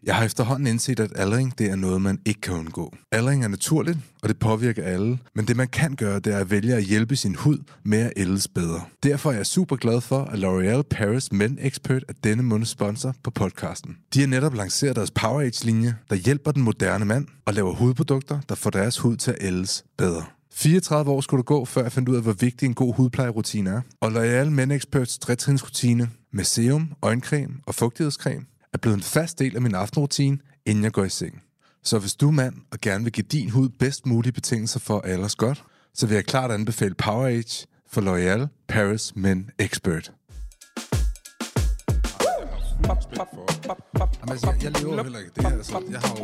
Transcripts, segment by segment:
Jeg har efterhånden indset, at aldring, det er noget, man ikke kan undgå. Aldring er naturligt, og det påvirker alle, men det man kan gøre, det er at vælge at hjælpe sin hud med at ældes bedre. Derfor er jeg super glad for, at L'Oréal Paris Men Expert er denne måneds sponsor på podcasten. De har netop lanceret deres Power Age-linje, der hjælper den moderne mand og laver hudprodukter, der får deres hud til at ældes bedre. 34 år skulle du gå, før jeg fandt ud af, hvor vigtig en god hudplejerutine er. Og L'Oréal Men Experts 3-trinsrutine med serum, øjencreme og fugtighedscreme er blevet en fast del af min aftenrutine, inden jeg går i seng. Så hvis du er mand og gerne vil give din hud bedst mulige betingelser for at aldres godt, så vil jeg klart anbefale Power Age for L'Oréal Paris Men Expert. Jeg lever heller ikke det her. Altså, jeg har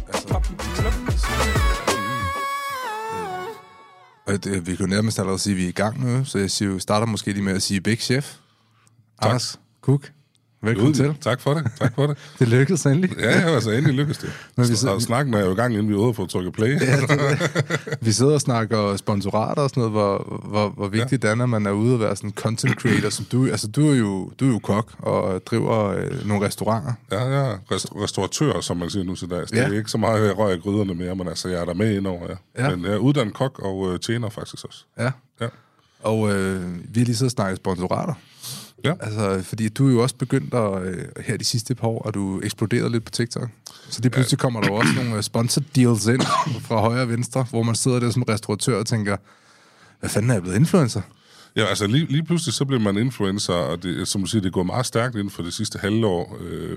jo... vi kan jo nærmest allerede sige, at vi er i gang nu, så jeg siger, starter måske lige med at sige Big Chef. Anders Cook. Velkommen til. Tak for det. Det lykkedes endelig. Ja, altså endelig lykkedes det. Snakken er jo i gang, inden vi er ude for at trykke play. Ja, vi sidder og snakker sponsorater og sådan noget, hvor vigtigt det er, når man er ude og være sådan en content creator, som du. Altså, du er jo kok og driver nogle restauranter. Ja, restauratør, som man siger nu til dags. Det er ikke så meget, jeg rører i gryderne mere, men altså, jeg er der med indover, ja. Men jeg er uddannet kok og tjener faktisk også. Ja. Og vi har lige så snakket sponsorater. Ja. Altså, fordi du er jo også begyndt her de sidste par år, og du eksploderede lidt på TikTok. Så det pludselig kommer der også nogle sponsor deals ind fra højre og venstre, hvor man sidder der som restauratør og tænker, hvad fanden er jeg blevet influencer? Ja, altså lige pludselig så bliver man influencer, og det, som du siger, det går meget stærkt inden for det sidste halvår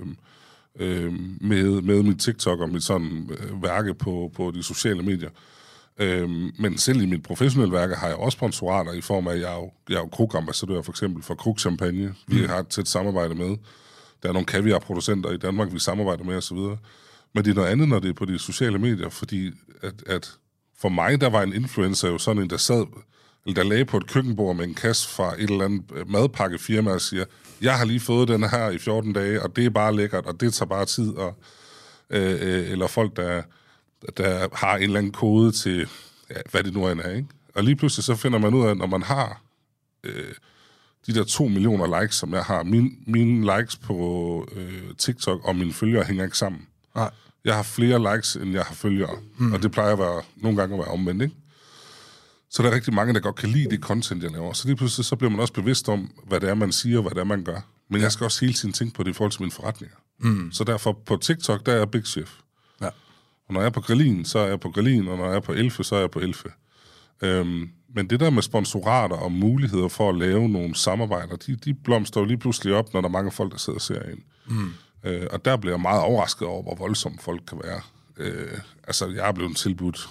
med mit TikTok og mit sådan værke på de sociale medier. Men selv i mit professionelle værker har jeg også sponsorater i form af, at jeg er jo Krug-ambassadør for eksempel for Krug Champagne. Vi har et tæt samarbejde med. Der er nogle kaviarproducenter i Danmark, vi samarbejder med osv. Men det er noget andet, når det er på de sociale medier, fordi at for mig, der var en influencer jo sådan en, der lagde på et køkkenbord med en kasse fra et eller andet madpakkefirma og siger, jeg har lige fået den her i 14 dage, og det er bare lækkert, og det tager bare tid. Eller folk, der har en eller anden kode til, hvad det nu end er, ikke? Og lige pludselig så finder man ud af, når man har de der 2 millioner likes, som jeg har, mine likes på TikTok og mine følgere hænger ikke sammen. Nej. Jeg har flere likes, end jeg har følgere, og det plejer nogle gange at være omvendt, ikke? Så der er rigtig mange, der godt kan lide det content, jeg laver. Så lige pludselig så bliver man også bevidst om, hvad det er, man siger, og hvad det er, man gør. Men jeg skal også hele tiden tænke på det i forhold til mine forretninger. Så derfor på TikTok, der er jeg Big Chef. Ja. Og når jeg er på Grillin, så er jeg på Grillin, og når jeg er på Elfe, så er jeg på Elfe. Men det der med sponsorater og muligheder for at lave nogle samarbejder, de blomster jo lige pludselig op, når der er mange folk, der sidder og ser ind. Og der bliver jeg meget overrasket over, hvor voldsomme folk kan være. Altså, jeg er blevet tilbudt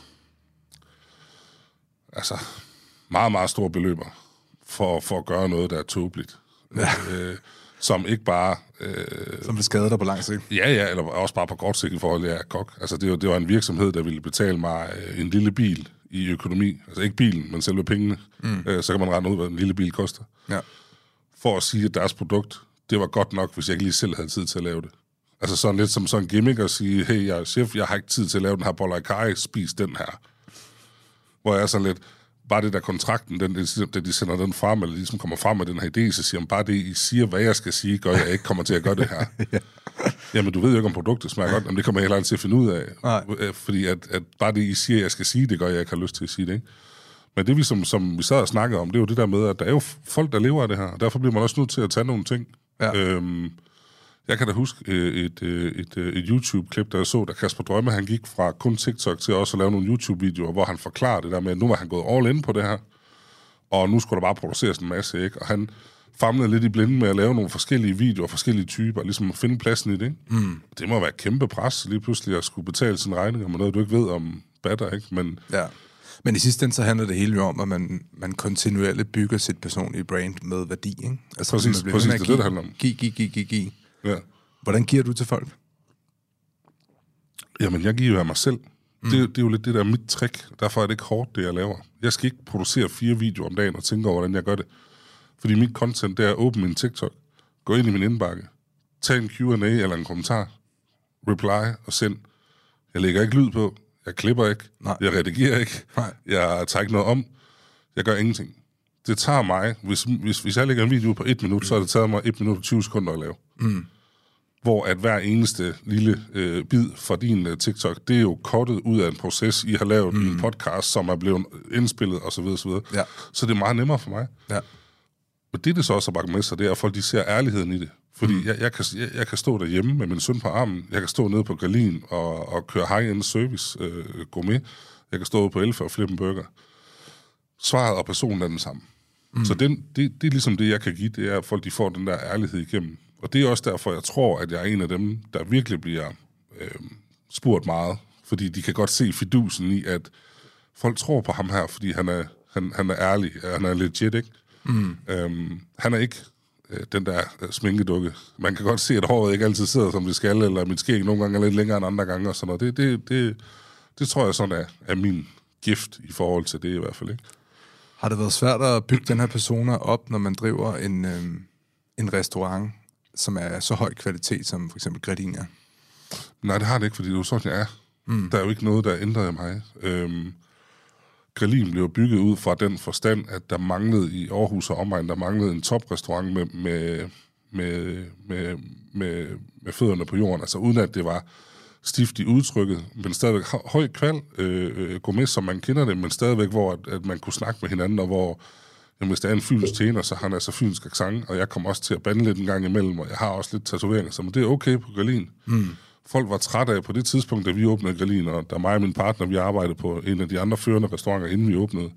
meget, meget store beløber for at gøre noget, der er tåbeligt. Ja. Som ikke bare... som vil skade dig på lang sigt. Ja, eller også bare på kort sigt i forhold til, at jeg er kok. Altså, det var en virksomhed, der ville betale mig en lille bil i økonomi. Altså ikke bilen, men selve pengene. Så kan man regne ud, hvad en lille bil koster. Ja. For at sige, at deres produkt, det var godt nok, hvis jeg ikke lige selv havde tid til at lave det. Altså sådan lidt som sådan en gimmick at sige, hey, jeg er chef, jeg har ikke tid til at lave den her boller i kaj, spis den her. Hvor jeg er sådan lidt... Bare det der kontrakten, de sender den frem, eller ligesom kommer frem med den her idé, så siger man, bare det, I siger, hvad jeg skal sige, gør jeg ikke kommer til at gøre det her. Ja. Jamen, du ved jo ikke, om produktet smager godt, men det kommer jeg heller ikke til at finde ud af. Nej. Fordi at bare det, I siger, jeg skal sige, det gør jeg ikke har lyst til at sige det, ikke? Men det, vi som vi sad og snakkede om, det er jo det der med, at der er jo folk, der lever af det her, og derfor bliver man også nødt til at tage nogle ting. Ja. Jeg kan da huske et YouTube-klip, der jeg så, der Kasper Drømme, han gik fra kun TikTok til også at lave nogle YouTube-videoer, hvor han forklarer det der med, at nu var han gået all in på det her, og nu skulle der bare produceres en masse, ikke? Og han famlede lidt i blinde med at lave nogle forskellige videoer, forskellige typer, ligesom at finde pladsen i det, ikke? Det må være et kæmpe pres, lige pludselig at skulle betale sine regninger med noget, du ikke ved om batter, ikke? Men... Ja. Men i sidste ende, så handler det hele jo om, at man kontinuerligt bygger sit personlige brand med værdi, ikke? Altså, præcis, det er det handler om. Giv. Ja. Hvordan giver du til folk? Jamen, jeg giver jo af mig selv. Det er jo lidt det der mit trick. Derfor er det ikke hårdt, det jeg laver. Jeg skal ikke producere 4 videoer om dagen og tænke over, hvordan jeg gør det. Fordi mit content, det er at åbne min TikTok, gå ind i min indbakke, tag en Q&A eller en kommentar, reply og send. Jeg lægger ikke lyd på. Jeg klipper ikke. Nej. Jeg redigerer ikke. Nej. Jeg tager ikke noget om. Jeg gør ingenting. Det tager mig, hvis jeg lægger en video på 1 minut, så har det taget mig 1 minut og 20 sekunder at lave. hvor at hver eneste lille bid fra din TikTok, det er jo kortet ud af en proces, I har lavet en podcast, som er blevet indspillet, osv. osv. Ja. Så det er meget nemmere for mig. Ja. Og det så også har bragt med sig, det er, at folk de ser ærligheden i det. Fordi jeg kan stå derhjemme med min søn på armen, jeg kan stå nede på Grillin og køre high-end service gourmet, jeg kan stå ude på Elfa og flippe en burger. Svaret og personen er den samme. Så det er ligesom det, jeg kan give, det er, at folk de får den der ærlighed igennem. Og det er også derfor, jeg tror, at jeg er en af dem, der virkelig bliver spurgt meget. Fordi de kan godt se fidusen i, at folk tror på ham her, fordi han er ærlig, han er legit, ikke? Han er ikke den der sminkedukke. Man kan godt se, at håret ikke altid sidder, som det skal, eller mit skæg nogle gange er lidt længere end andre gange, og sådan noget. Det tror jeg sådan er min gift i forhold til det i hvert fald, ikke? Har det været svært at bygge den her persona op, når man driver en restaurant, som er så høj kvalitet, som for eksempel Grillin er? Nej, det har det ikke, fordi det er jo sådan, jeg er. Der er jo ikke noget, der ændrer mig. Grillin blev bygget ud fra den forstand, at der manglede i Aarhus og omegn, der manglede en toprestaurant med fødderne på jorden. Altså uden at det var stift i udtrykket, men stadigvæk høj kval, gourmet, som man kender det, men stadigvæk, hvor at man kunne snakke med hinanden, og hvor, jamen, hvis der er en fynsk tjener, så har han altså fynsk accent, og jeg kommer også til at bande lidt en gang imellem, og jeg har også lidt tatoveringer, så det er okay på Grillin. Folk var trætte af på det tidspunkt, da vi åbnede Grillin, og da mig og min partner, vi arbejdede på en af de andre førende restauranter, inden vi åbnede,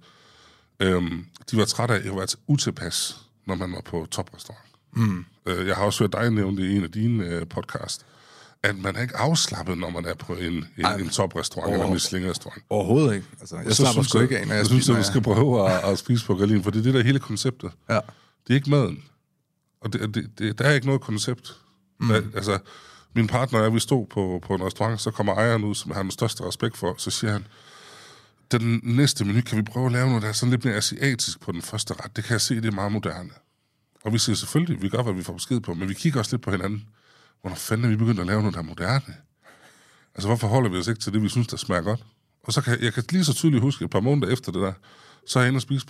de var trætte af at være utilpas, når man var på toprestaurant. Jeg har også hørt dig nævne det i en af dine podcast, at man er ikke afslappet, når man er på en toprestaurant eller en Michelin-restaurant. Overhovedet ikke. Altså, jeg slapper sgu ikke af, når jeg spiser. Du skal prøve at spise på Grillin, for det er det der hele konceptet. Ja. Det er ikke maden. Og der er ikke noget koncept. Altså, min partner og jeg, vi stod på en restaurant, så kommer ejeren ud, som jeg har den største respekt for, så siger han, den næste menu, kan vi prøve at lave noget, der er sådan lidt mere asiatisk på den første ret. Det kan jeg se, det er meget moderne. Og vi siger selvfølgelig, vi gør, hvad vi får besked på, men vi kigger også lidt på hinanden. Hvornår fanden er vi begyndt at lave noget, der er moderne? Altså, hvorfor holder vi os ikke til det, vi synes, der smager godt? Og så kan jeg lige så tydeligt huske, et par måneder efter det der, så er jeg inde og spise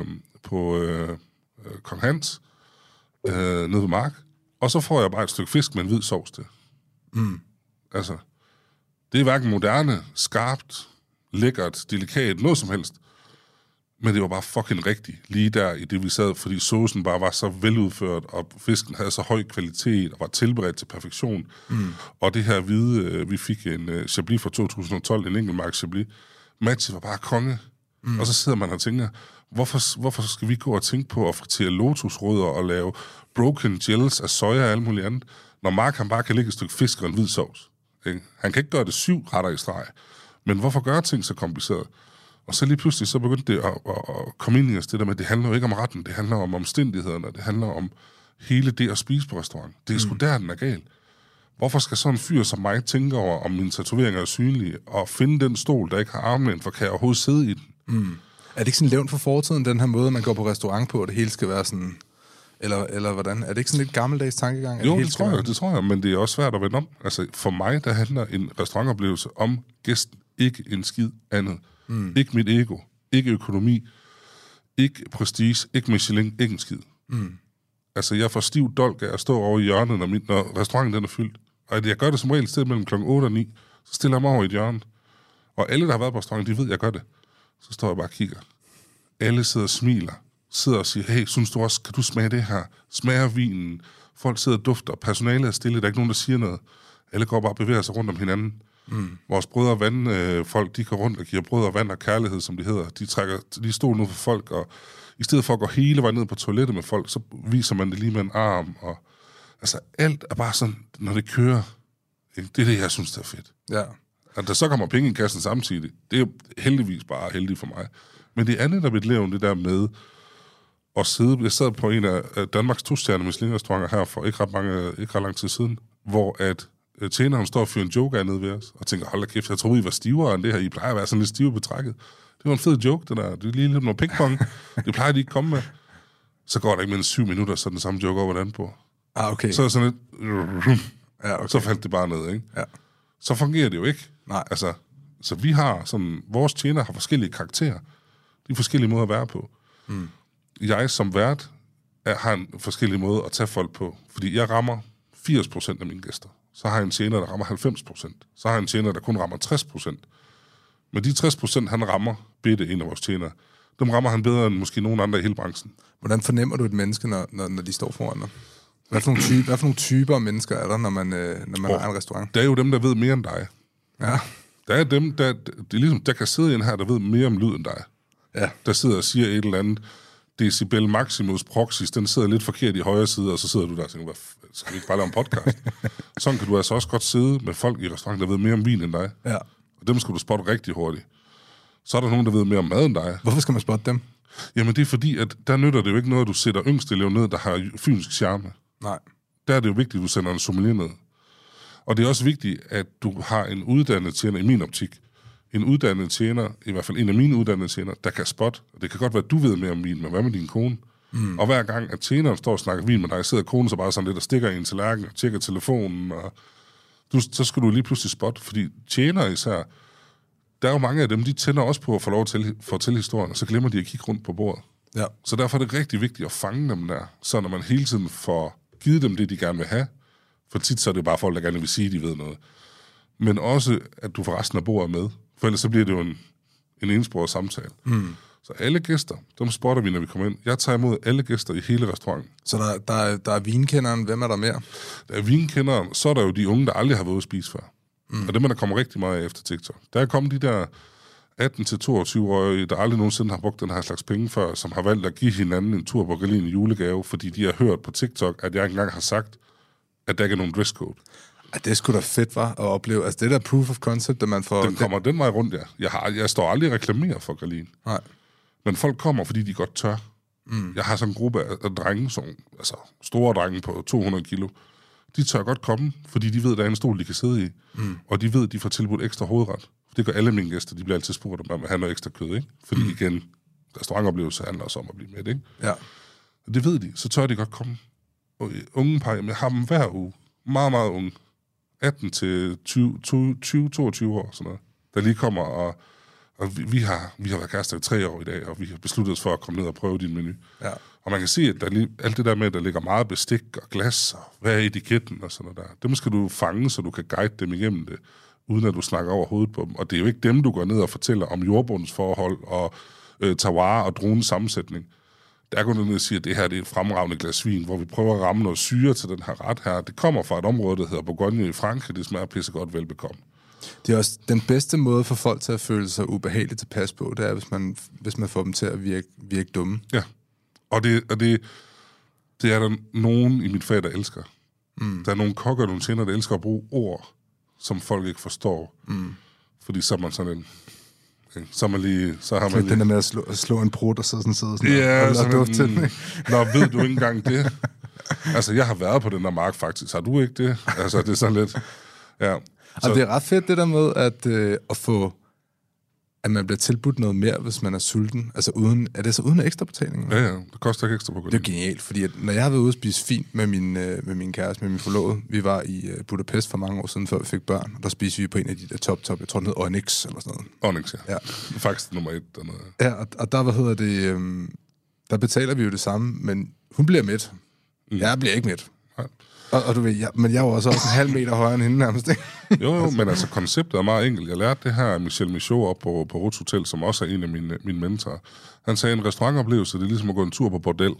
på Kong Hans, nede ved Mark, og så får jeg bare et stykke fisk med en hvid sovs til. Altså, det er hverken moderne, skarpt, lækkert, delikat, noget som helst. Men det var bare fucking rigtigt, lige der i det, vi sad, fordi saucen bare var så veludført, og fisken havde så høj kvalitet, og var tilberedt til perfektion. Og det her hvide, vi fik en Chablis fra 2012, en enkeltmark Chablis, matchet var bare konge. Og så sidder man og tænker, hvorfor skal vi gå og tænke på at fritere lotusrødder og lave broken gels af soja og alt muligt andet, når Mark han bare kan lægge et stykke fisk og en hvid sovs. Ikke? Han kan ikke gøre det 7 retter i streg. Men hvorfor gøre ting så kompliceret? Og så lige pludselig, så begyndte det at komme ind i os, det der med, det handler jo ikke om retten, det handler om omstændighederne, det handler om hele det at spise på restaurant. Det er sgu der, den er gal. Hvorfor skal sådan en fyr som mig tænke over, om mine tatoveringer er synlige, og finde den stol, der ikke har armlæn, for kan jeg overhovedet sidde i den? Er det ikke sådan levnt for fortiden, den her måde, man går på restaurant på, og det hele skal være sådan... Eller hvordan? Er det ikke sådan lidt gammeldags tankegang? Jo, det tror jeg, men det er også svært at vende om. Altså, for mig, der handler en restaurantoplevelse om gæsten, ikke en skid andet. Ikke mit ego, ikke økonomi, ikke prestige, ikke Michelin, ikke en skid. Altså, jeg får stiv dolk af at stå over i hjørnet, når restauranten den er fyldt. Og jeg gør det som regel et sted mellem kl. 8 og 9. Så stiller jeg mig over i et hjørne. Og alle, der har været på restauranten, de ved, jeg gør det. Så står jeg bare og kigger. Alle sidder og smiler. Sidder og siger, hey, synes du også, kan du smage det her? Smager vinen? Folk sidder og dufter. Personalet er stille. Der er ikke nogen, der siger noget. Alle går bare og bevæger sig rundt om hinanden. Vores brødre og vandfolk, de går rundt og giver brød og vand og kærlighed, som de hedder. De trækker lige stolen ud for folk, og i stedet for at gå hele vejen ned på toilettet med folk, så viser man det lige med en arm. Og, altså, alt er bare sådan, når det kører. Ikke? Det er det, jeg synes, der er fedt. Ja. At der så kommer penge i kassen samtidig, det er jo heldigvis bare heldigt for mig. Men det andet, der vil leve, det der med at sidde... Jeg sad på en af Danmarks 2-stjerne Michelin-restauranter her for ikke ret lang tid siden, hvor at tjeneren står og fyrer en joke af nede ved os, og tænker, hold da kæft, jeg troede, I var stivere end det her. I plejer at være sådan lidt stive betrækket. Det var en fed joke, det der. Det er lige lidt noget pingpong. Det plejer de ikke komme med. Så går der ikke mindst 7 minutter, så den samme joke over den på. Okay. Så er det sådan lidt... Ja, okay. Så faldt det bare ned, ikke? Ja. Så fungerer det jo ikke. Nej. Altså, så vi har sådan... Vores tjener har forskellige karakterer. De er forskellige måder at være på. Jeg som vært har en forskellig måde at tage folk på. Fordi jeg rammer 80% af mine gæster. Så har jeg en tjener, der rammer 90%. Så har jeg en tjener, der kun rammer 60%. Men de 60%, han rammer, Bette, en af vores tjenere, dem rammer han bedre end måske nogen andre i hele branchen. Hvordan fornemmer du et menneske, når de står foran dig? Hvad for nogle typer af mennesker er der, når man har en restaurant? Der er jo dem, der ved mere end dig. Ja. Der er dem, det er ligesom, der kan sidde en her, der ved mere om lyd end dig. Ja. Der sidder og siger et eller andet, Decibel Maximus Proxys, den sidder lidt forkert i højre side, og så sidder du der og tænker, skal vi ikke bare lave en podcast? Sådan kan du altså også godt sidde med folk i restauranten, der ved mere om vin end dig. Ja. Og dem skal du spotte rigtig hurtigt. Så er der nogen, der ved mere om mad end dig. Hvorfor skal man spotte dem? Jamen det er fordi, at der nytter det jo ikke noget, at du sætter yngstelev ned, der har fynsk charme. Nej. Der er det jo vigtigt, at du sender en sommelier ned. Og det er også vigtigt, at du har en uddannet tjener, i min optik, en uddannet tjener, i hvert fald en af mine uddannede tjener, der kan spotte. Det kan godt være, at du ved mere om vin, men hvad med din kone? Og hver gang, at tjeneren står og snakker vin med dig, sidder konen så bare sådan lidt og stikker i en tallerken og tjekker telefonen, og så skal du lige pludselig spotte, fordi tjenere især, der er jo mange af dem, de tænder også på at få lov til at fortælle historien, og så glemmer de at kigge rundt på bordet. Ja. Så derfor er det rigtig vigtigt at fange dem der, så når man hele tiden får givet dem det, de gerne vil have, for tit så er det bare folk, der gerne vil sige, at de ved noget. Men også, at du får resten af bordet med, for ellers så bliver det jo en ensporet samtale. Så alle gæster, dem spotter vi, når vi kommer ind. Jeg tager imod alle gæster i hele restauranten. Så der er vinkenderen. Hvem er der mere? Der er vinkenderen, så er der jo de unge, der aldrig har været ude at spise før. Og dem er der kommer rigtig meget af efter TikTok. Der er kommet de der 18-22-årige, der aldrig nogensinde har brugt den her slags penge før, som har valgt at give hinanden en tur på Berlin i julegave, fordi de har hørt på TikTok, at jeg ikke engang har sagt, at der ikke er nogen dresscode. Det er sgu da fedt, var at opleve. Altså det der proof of concept, at man får... Den kommer den vej rundt, ja. Jeg står aldrig og reklamerer for Berlin. Nej. Men folk kommer, fordi de godt tør. Jeg har sådan en gruppe af drenge, altså store drenge på 200 kilo. De tør godt komme, fordi de ved, at der er en stol, de kan sidde i. Og de ved, at de får tilbudt ekstra hovedret. Det gør alle mine gæster. De bliver altid spurgt, om man vil have noget ekstra kød, ikke? Fordi igen, restaurantoplevelse handler også om at blive mæt, ikke? Ja. Og det ved de, så tør de godt komme. Og unge par, jeg har dem hver uge. Meget, meget unge. 18 til 20-22 år, sådan noget. Der lige kommer, og vi har været kærester i 3 år i dag, og vi har besluttet os for at komme ned og prøve din menu. Ja. Og man kan se, at alt det der med, at der ligger meget bestik og glas, og hvad er etiketten og sådan noget der, dem skal du fange, så du kan guide dem igennem det, uden at du snakker over hovedet på dem. Og det er jo ikke dem, du går ned og fortæller om jordbundsforhold og terroir og druens sammensætning. Der går du ned og siger, at det her det er et fremragende glas vin, hvor vi prøver at ramme noget syre til den her ret her. Det kommer fra et område, der hedder Bourgogne i Frankrig. Det smager pissegodt velbekomme. Det er også den bedste måde for folk til at føle sig ubehageligt tilpas på, det er, hvis man får dem til at virke dumme. Ja, og det er der nogen i mit fag, der elsker. Der er nogle kokker, nogle tjener, der elsker at bruge ord, som folk ikke forstår. Fordi så er man sådan en... Så har man lige... Den der med at slå en prut og så sidder sådan ja, og duft til den. Nå, ved du ikke engang det? Altså, jeg har været på den der mark, faktisk. Har du ikke det? Altså, det er sådan lidt... Ja. Og det er ret fedt, det der med at få... At man bliver tilbudt noget mere, hvis man er sulten. Altså er det så uden ekstra betaling? Ja, det koster ikke ekstra på Berlin. Det er genialt, fordi når jeg har været ude og spise fint med min kæreste, med min forlovede, vi var i Budapest for mange år siden, før vi fik børn, og der spiste vi på en af de der top, jeg tror den hed Onyx eller sådan noget. Onyx, ja. Det er faktisk nummer 1 dernede. Ja, og der, der betaler vi jo det samme, men hun bliver mæt. Jeg bliver ikke mæt. Nej. Og du ved, men jeg var også en halv meter højere end hende nærmest, ikke? Jo, men altså konceptet er meget enkelt. Jeg lærte det her af Michel Michaud op på Ruts Hotel, som også er en af mine mentorer. Han sagde, en restaurantoplevelse, det er ligesom at gå en tur på bordel.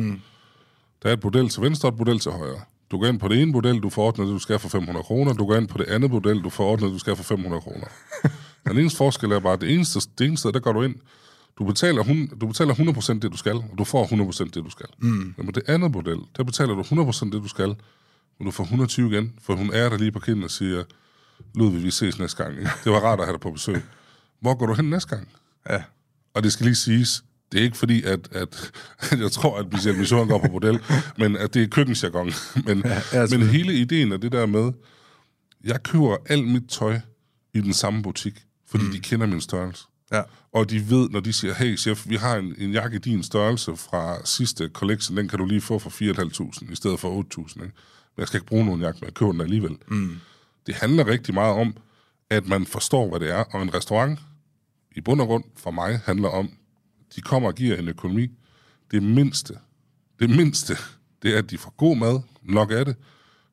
Der er et bordel til venstre og et bordel til højre. Du går ind på det ene bordel, du får ordnet det, du skal for 500 kroner. Du går ind på det andet bordel, du får ordnet det, du skal for 500 kroner. Den eneste forskel er bare, det eneste, der går du ind, du betaler 100% det, du skal, og du får 100% det, du skal. Men på det andet bordel, der betaler du 100% det, du skal, og du får 120 igen, for hun er der lige på kinden og siger, Ludvig, vi ses næste gang. Ikke? Det var rart at have dig på besøg. Hvor går du hen næste gang? Ja. Og det skal lige siges, det er ikke fordi, at jeg tror, at Michel Michaud går på bordel, men at det er køkkenjargon. Men hele ideen er det der med, jeg køber alt mit tøj i den samme butik, fordi de kender min størrelse. Ja. Og de ved, når de siger, hey chef, vi har en jakke i din størrelse fra sidste collection, den kan du lige få for 4.500 i stedet for 8.000. Men jeg skal ikke bruge nogen jakke, men jeg køber den alligevel. Det handler rigtig meget om, at man forstår, hvad det er. Og en restaurant, i bund og grund for mig, handler om, de kommer og giver en økonomi. Det mindste, det er, at de får god mad, nok af det,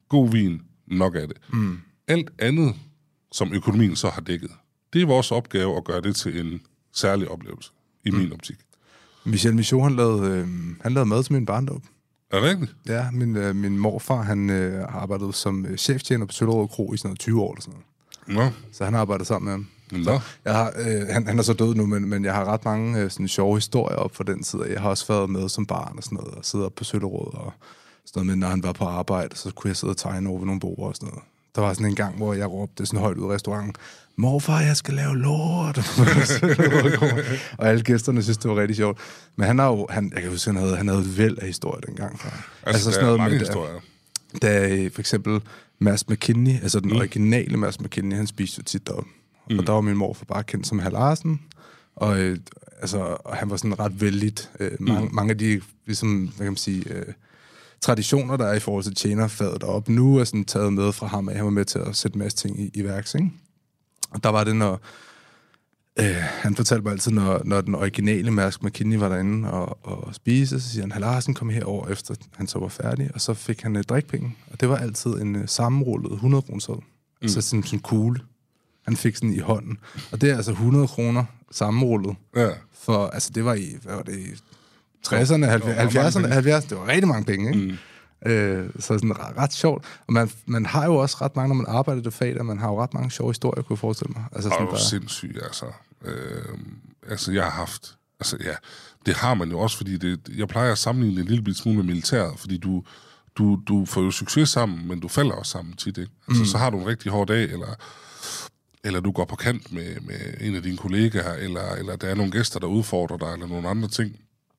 god vin, nok af det. Alt andet, som økonomien så har dækket, det er vores opgave at gøre det til en særlig oplevelse, i min optik. Michel Michaud, han lavede mad til min barndom. Er det rigtigt? Ja, min morfar, han arbejdede som cheftjener på Søllerød Kro i sådan noget 20 år eller sådan noget. Nå. Så han har arbejdet sammen med ham. Nå. Jeg har, han er så død nu, men jeg har ret mange sådan sjove historier op fra den tid. Jeg har også været med som barn og sådan noget, og siddet op på Søllerød og sådan noget, men når han var på arbejde, så kunne jeg sidde og tegne over ved nogle borde og sådan noget. Der var sådan en gang, hvor jeg råbte sådan højt ud i restauranten, morfar, jeg skal lave lort. Og alle gæsterne synes, det var rigtig sjovt. Men han har jo, jeg kan huske, han havde et væld af historier dengang. Altså sådan noget mange historier. Da for eksempel Mads McKinney, altså den originale Mads McKinney, han spiste jo tit deroppe. Og der var min morfar bare kendt som Hal Larsen. Og han var sådan ret vældigt. Mange af de, ligesom, hvad kan man sige, traditioner, der er i forhold til tjenerfaget deroppe, nu er sådan taget med fra ham, at han var med til at sætte en masse ting i værks, ikke? Og der var det, når han fortalte mig altid, når den originale Mads McKinney var derinde og spise, så siger han, Hal Larsen kom herover efter han så var færdig, og så fik han drikpenge. Og det var altid en sammenrullet 100 kroner seddel. Altså sådan en kugle. Han fik sådan i hånden. Og det er altså 100 kroner sammenrullet. Ja. For, altså det var i, hvad var det, i 60'erne, 70'erne, det var rigtig mange penge, ikke? Så sådan ret sjovt. Og man har jo også ret mange, når man arbejder i det fag, og man har jo ret mange sjove historier, kunne jeg forestille mig. Altså, sådan, det er jo sindssygt, altså. Altså, jeg har haft... Altså, ja, det har man jo også, fordi jeg plejer at sammenligne en lille smule med militæret, fordi du får jo succes sammen, men du falder også sammen tit, ikke? Altså, så har du en rigtig hård dag, eller du går på kant med en af dine kollegaer, eller der er nogle gæster, der udfordrer dig, eller nogle andre ting.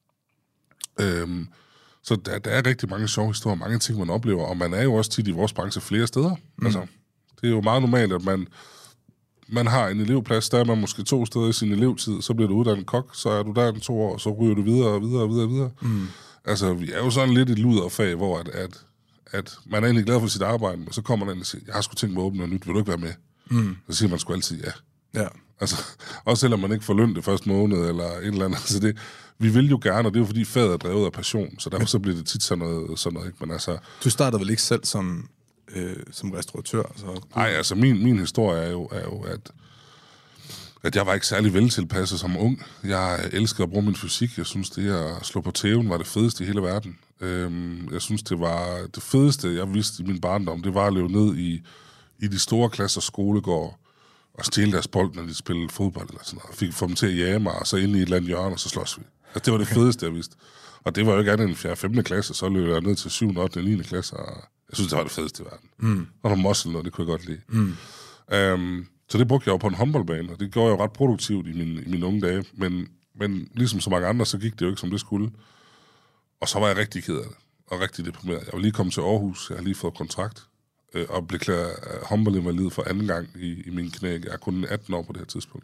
Så der er rigtig mange sjove historier, mange ting, man oplever, og man er jo også tit i vores branche flere steder. Altså, det er jo meget normalt, at man har en elevplads, der er man måske 2 steder i sin elevtid, så bliver du uddannet kok, så er du der en 2 år, så ryger du videre og videre og videre og videre. Altså, vi er jo sådan lidt et luderfag, hvor at man er egentlig glad for sit arbejde, men så kommer man og siger, jeg har sgu tænkt mig at åbne noget nyt, vil du ikke være med? Så siger man sgu altid ja. Altså, også selvom man ikke får løn det første måned, eller et eller andet. Altså det, vi vil jo gerne, og det er jo fordi faget er drevet af passion, så derfor så bliver det tit sådan noget ikke? Men altså... Du startede vel ikke selv som restauratør? Nej, altså min historie er jo at jeg var ikke særlig veltilpasset som ung. Jeg elskede at bruge min fysik. Jeg synes, det at slå på tæven var det fedeste i hele verden. Jeg synes, det var det fedeste, jeg vidste i min barndom, det var at løbe ned i de store klasser skolegård og stjæle deres bold, når de spillede fodbold eller sådan noget. Fik få dem til at jage mig, og så ind i et eller andet hjørne, og så slås vi. Altså, det var det fedeste, jeg vidste. Og det var jo ikke andet end 4. og 5. klasse, så løb jeg ned til 7. og 8. og 9. klasse, og jeg synes, det var det fedeste i verden. Og nogle muscle, og det kunne jeg godt lide. Så det brugte jeg jo på en håndboldbane, og det gjorde jeg jo ret produktivt i mine unge dage. Men ligesom så mange andre, så gik det jo ikke, som det skulle. Og så var jeg rigtig ked af det, og rigtig deprimeret. Jeg var lige kommet til Aarhus, jeg har lige fået kontrakt, og blev klædt håndboldinvalid for anden gang i min knæ. Jeg er kun 18 år på det her tidspunkt.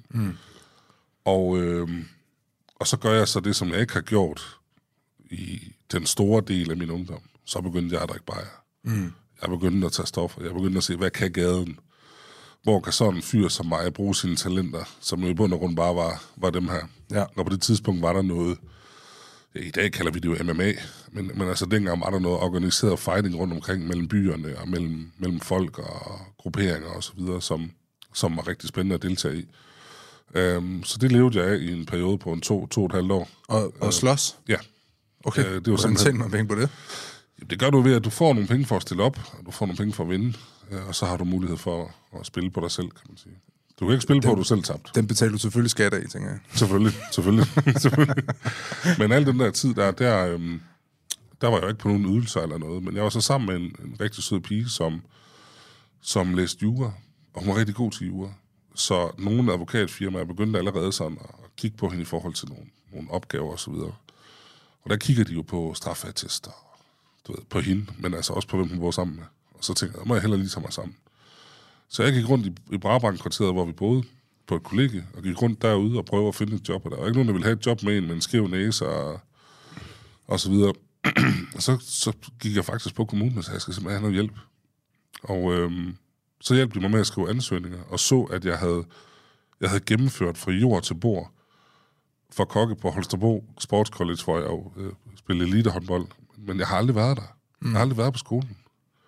Og så gør jeg så det, som jeg ikke har gjort i den store del af min ungdom. Så begyndte jeg at drikke bajer. Jeg begyndte at tage stoffer. Jeg begyndte at se, hvad kan gaden? Hvor kan sådan en fyr som mig bruge sine talenter, som jo i bund og grund bare var dem her. Ja. Og på det tidspunkt var der noget, i dag kalder vi det jo MMA, men altså dengang var der noget organiseret fighting rundt omkring mellem byerne og mellem folk og grupperinger og så videre, som var rigtig spændende at deltage i. Så det levede jeg af i en periode på 2,5 år. Og slås? Ja. Okay, det var hvordan tjener man penge på det? Det gør du ved, at du får nogle penge for at stille op, og du får nogle penge for at vinde, og så har du mulighed for at spille på dig selv, kan man sige. Du kan ikke spille på, at du selv tabt. Den betaler du selvfølgelig skat af, tænker jeg. Selvfølgelig. Men al den der tid, der var jeg jo ikke på nogen ydelser eller noget, men jeg var så sammen med en rigtig sød pige, som læste jura, og hun var rigtig god til jura. Så nogle advokatfirmaer begyndte allerede sådan at kigge på hende i forhold til nogle opgaver og så videre. Og der kigger de jo på straffeattester, du ved, på hende, men altså også på, hvem hun bor sammen med. Og så tænkte jeg, må jeg hellere lige tage mig sammen. Så jeg gik rundt i Brabrand-kvarteret, hvor vi boede på et kollegie, og gik rundt derude og prøvede at finde et job. Og der var ikke nogen, der ville have et job med en skæv næse og så videre. Og så gik jeg faktisk på kommunen og sagde, jeg skal simpelthen have noget hjælp. Og så hjalp de mig med at skrive ansøgninger, og så, at jeg havde gennemført fra jord til bord for kokke på Holstebro Sports College, hvor jeg jo spillede elitehåndbold. Men jeg har aldrig været der. Jeg har aldrig været på skolen.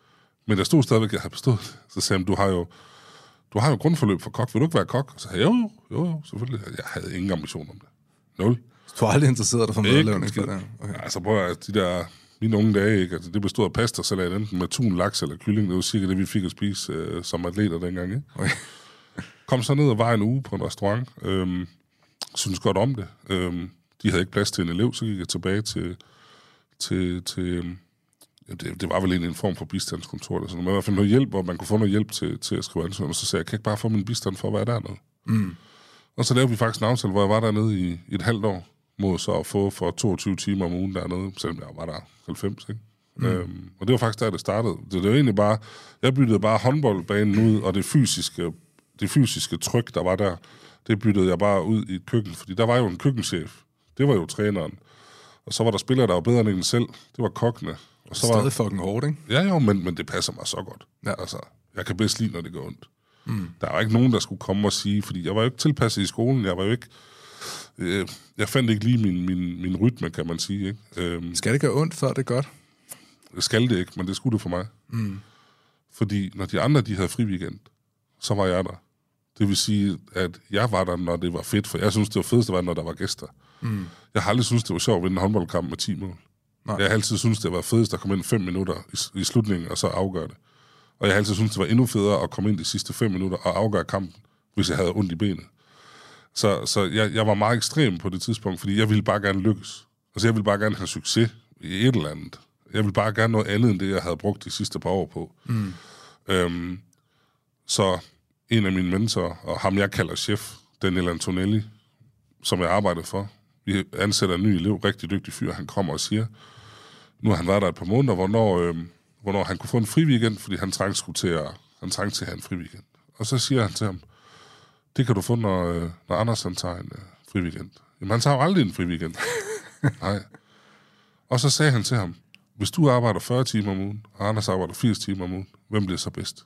Men der stod stadigvæk, at jeg havde bestået det. Så sagde han, du har jo grundforløb for kok. Vil du ikke være kok? Og så sagde jeg, jo, selvfølgelig. Jeg havde ingen ambition om det. 0. Du har aldrig interesseret dig for madlavning? Okay. Altså prøv at de der... Mine unge dage, ikke? Altså, det bestod af pastasalat, enten med tun, laks eller kylling. Det var cirka det, vi fik at spise som atleter dengang. Ikke? Okay. Kom så ned og var en uge på en restaurant. Synes godt om det. De havde ikke plads til en elev, så gik jeg tilbage til det var vel egentlig en form for bistandskontor. Eller sådan. Men i hvert fald noget hjælp, hvor man kunne få noget hjælp til at skrive ansøgning. Og så sagde jeg, kan ikke bare få min bistand for at være dernede? Og så lavede vi faktisk en aftale, hvor jeg var dernede i et halvt år, mod så at få for 22 timer om ugen dernede, selvom jeg var der 90, ikke? Og det var faktisk der, det startede. Det var egentlig bare, jeg byttede bare håndboldbanen ud, og det fysiske tryk, der var der, det byttede jeg bare ud i et køkken, fordi der var jo en køkkenchef. Det var jo træneren. Og så var der spillere, der var bedre end en selv. Det var kokkene. Og så stadig fucking hårdt, ikke? Ja, jo, men det passer mig så godt. Ja. Altså, jeg kan bedst lide, når det går ondt. Der var ikke nogen, der skulle komme og sige, fordi jeg var jo ikke tilpasset i skolen, jeg var jo ikke... jeg fandt ikke lige min rytme, kan man sige, ikke? Skal det gøre ondt, før det er godt? Det skal det ikke, men det skulle det for mig. Fordi når de andre, de havde fri weekend, så var jeg der. Det vil sige, at jeg var der, når det var fedt, for jeg synes, det var fedest at være, når der var gæster. Jeg har aldrig synes det var sjovt at vinde en håndboldkamp med 10 mål. Nej. Jeg har altid synes det var fedest at komme ind 5 minutter i slutningen, og så afgøre det. Og jeg har altid synes det var endnu federe at komme ind de sidste 5 minutter og afgøre kampen, hvis jeg havde ondt i benet. Så jeg var meget ekstrem på det tidspunkt, fordi jeg ville bare gerne lykkes. Altså jeg ville bare gerne have succes i et eller andet. Jeg ville bare gerne noget andet, end det, jeg havde brugt de sidste par år på. Så en af mine mentorer, og ham jeg kalder chef, Daniel Antonelli, som jeg arbejder for, vi ansætter en ny elev, rigtig dygtig fyr, han kommer og siger, nu har han været der et par måneder, hvornår han kunne få en fri weekend, fordi han trængte til at have en fri weekend. Og så siger han til ham, det kan du få, når Anders han tager en fri weekend. Jamen, han tager jo aldrig en fri weekend. Nej. Og så sagde han til ham, hvis du arbejder 40 timer om ugen, og Anders arbejder 80 timer om ugen, hvem bliver så bedst?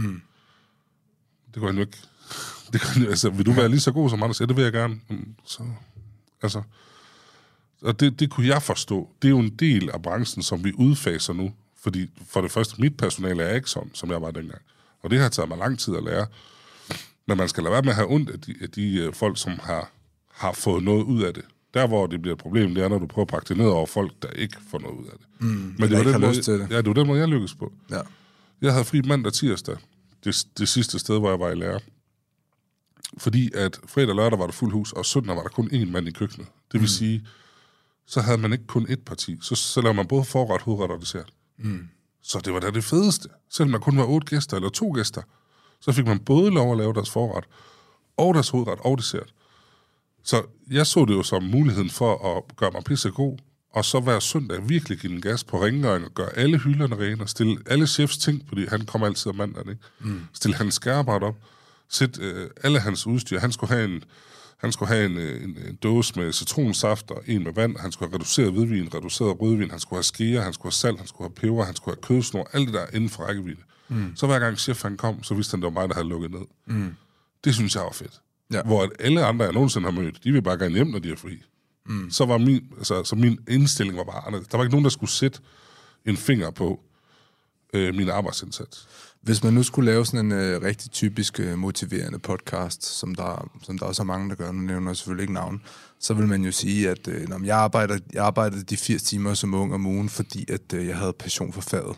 Det går han jo ikke. Altså, vil du være lige så god som Anders? Ja, det vil jeg gerne. Så, altså, og det kunne jeg forstå. Det er jo en del af branchen, som vi udfaser nu. Fordi for det første, mit personale er ikke sådan, som jeg var dengang. Og det har taget mig lang tid at lære. Men man skal lade være med at have ondt af de folk, som har fået noget ud af det. Der, hvor det bliver et problem, det er, når du prøver at pakke det ned over folk, der ikke får noget ud af det. Men det var den måde, til det. Ja, det var den måde, jeg lykkedes på. Ja. Jeg havde fri mandag tirsdag, det sidste sted, hvor jeg var i lære. Fordi at fredag og lørdag var der fuld hus, og søndag var der kun én mand i køkkenet. Det vil sige, så havde man ikke kun ét parti. Så lavede man både forret, hovedret og dessert. Så det var da det fedeste. Selvom man kun var 8 gæster eller 2 gæster, så fik man både lov at lave deres forret, og deres hovedret og dessert. Så jeg så det jo som muligheden for at gøre mig pissegod, og så hver søndag virkelig give den gas på rengøring og gøre alle hylderne rene, og stille alle chefs ting, fordi han kom altid om mandagen, ikke? Stille hans skærebræt op, sætte alle hans udstyr. Han skulle have en dåse med citronsaft og en med vand. Han skulle have reduceret hvidvin, reduceret rødvin. Han skulle have skeer, han skulle have salt, han skulle have peber, han skulle have kødsnor. Alt det der inden for rækkevidde. Så hver gang chef han kom, så vidste han, det var mig, der havde lukket ned. Det synes jeg var fedt. Ja. Hvor at alle andre, jeg nogensinde har mødt, de vil bare gerne hjem, når de er fri. Så var min indstilling var bare anderledes. Der var ikke nogen, der skulle sætte en finger på min arbejdsindsats. Hvis man nu skulle lave sådan en rigtig typisk motiverende podcast, som der også er mange, der gør, nu nævner jeg selvfølgelig ikke navn, så vil man jo sige, at jeg arbejdede de 80 timer som ung om ugen, fordi at jeg havde passion for faget.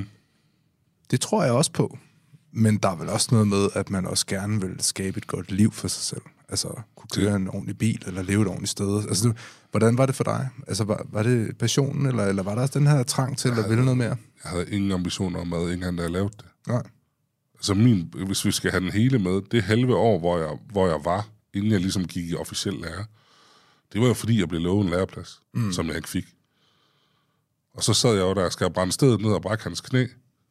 Det tror jeg også på. Men der er vel også noget med, at man også gerne vil skabe et godt liv for sig selv. Altså kunne køre en ordentlig bil, eller leve et ordentligt sted. Altså, hvordan var det for dig? Altså, var det passionen, eller var der også den her trang til at ville noget mere? Jeg havde ingen ambitioner om mad, ingen da jeg lavede det. Nej. Altså hvis vi skal have den hele med, det halve år, hvor jeg var, inden jeg ligesom gik i officiel lærer, det var jo fordi, jeg blev lovet en læreplads, som jeg ikke fik. Og så sad jeg jo der, skal jeg brænde stedet ned og brække hans knæ?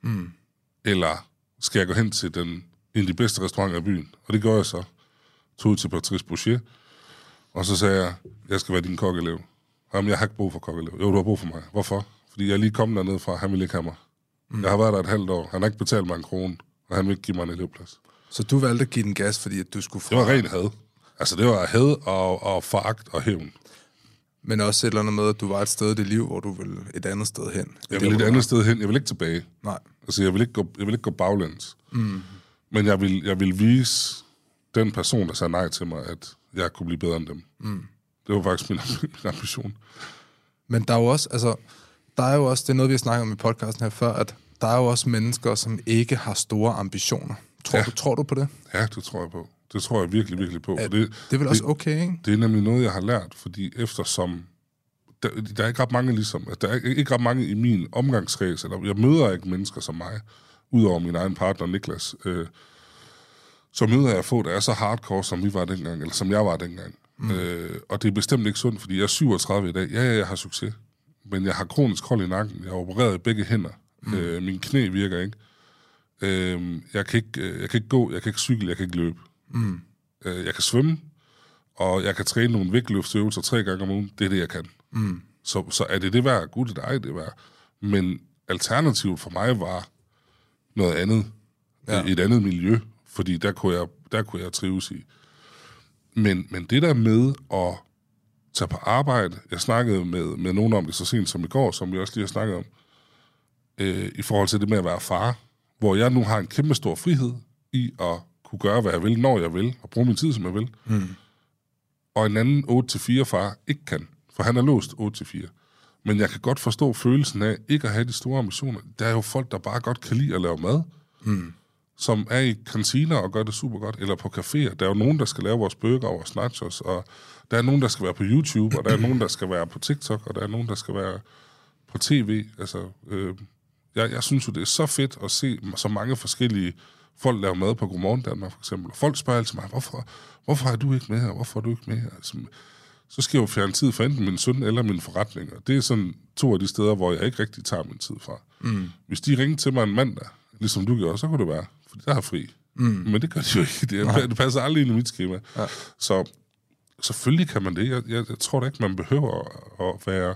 Eller skal jeg gå hen til en af de bedste restauranter i byen? Og det gør jeg så. Tog ud til Patrice Boucher, og så sagde jeg skal være din kokkeelev. Jamen, jeg har ikke brug for kokkeelev. Jo, du har brug for mig. Hvorfor? Fordi jeg er lige kommet dernede fra, han ville ikke have mig. Jeg har været der et halvt år. Han har ikke betalt mig en krone, og han vil ikke give mig en elevplads. Så du valgte at give den gas, fordi at du skulle få... Det var ren had. Altså, det var had og foragt og hævn. Men også et eller andet med, at du var et sted i dit liv, hvor du ville et andet sted hen. Jeg vil et andet sted hen. Jeg vil ikke tilbage. Nej. Altså, jeg vil ikke gå baglæns. Men jeg vil vise den person, der sagde nej til mig, at jeg kunne blive bedre end dem. Det var faktisk min ambition. Men der er jo også, det er noget, vi har snakket om i podcasten her før, at der er jo også mennesker, som ikke har store ambitioner. Tror du på det? Ja, det tror jeg på. Det tror jeg virkelig, virkelig på. Det er vel også okay, ikke? Det er nemlig noget, jeg har lært, fordi eftersom der er ikke ret mange der er ikke ret mange i min omgangskreds, eller jeg møder ikke mennesker som mig, udover min egen partner Niklas, så møder jeg få, der er så hardcore, som vi var dengang, eller som jeg var dengang. Og det er bestemt ikke sundt, fordi jeg er 37 i dag. Ja, jeg har succes. Men jeg har kronisk hold i nakken. Jeg har opereret i begge hænder. Min knæ virker ikke. Jeg kan ikke gå, jeg kan ikke cykle, jeg kan ikke løbe. Jeg kan svømme, og jeg kan træne nogle vægtløftsøvelser 3 gange om ugen. Det er det, jeg kan. Så er det værd? Gud, det er det værd. Men alternativet for mig var noget andet. Ja. Et andet miljø, fordi der kunne jeg trives i. Men det der med at tage på arbejde, jeg snakkede med nogen om det så sent som i går, som vi også lige har snakket om, i forhold til det med at være far, hvor jeg nu har en kæmpe stor frihed i at kunne gøre, hvad jeg vil, når jeg vil, og bruge min tid, som jeg vil. Og en anden 8-4 far ikke kan, for han er låst 8-4. Men jeg kan godt forstå følelsen af ikke at have de store ambitioner. Der er jo folk, der bare godt kan lide at lave mad, som er i kantiner og gør det super godt, eller på caféer. Der er jo nogen, der skal lave vores burger og vores nachos, og der er nogen, der skal være på YouTube, og der er nogen, der skal være på TikTok, og der er nogen, der skal være på tv. Altså, jeg synes jo, det er så fedt at se så mange forskellige folk lave mad på Godmorgen Danmark, for eksempel. Og folk spørger altid mig, hvorfor er du ikke med her? Hvorfor er du ikke med her? Altså, så skal jeg jo fjerne tid for enten min søn eller min forretning. Og det er sådan 2 af de steder, hvor jeg ikke rigtig tager min tid fra. Hvis de ringer til mig en mandag, ligesom du gjorde, så kunne det være, for der er fri. Men det gør de jo ikke. Det passer aldrig ind i mit schema. Ja. Så selvfølgelig kan man det. Jeg tror da ikke, man behøver at være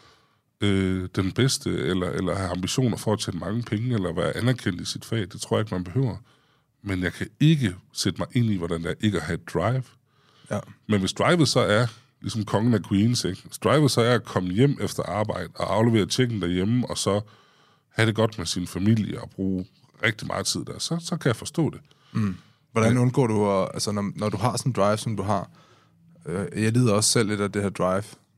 den bedste, eller have ambitioner for at tjene mange penge, eller være anerkendt i sit fag. Det tror jeg ikke, man behøver. Men jeg kan ikke sætte mig ind i, hvordan det er ikke at have et drive. Ja. Men hvis drivet så er, ligesom kongen af Queens, ikke? Hvis drivet så er at komme hjem efter arbejde, og aflevere tjekken derhjemme, og så have det godt med sin familie, og bruge rigtig meget tid der, så kan jeg forstå det. Hvordan undgår du, altså når du har sådan en drive, som du har, jeg lider også selv lidt af det her drive,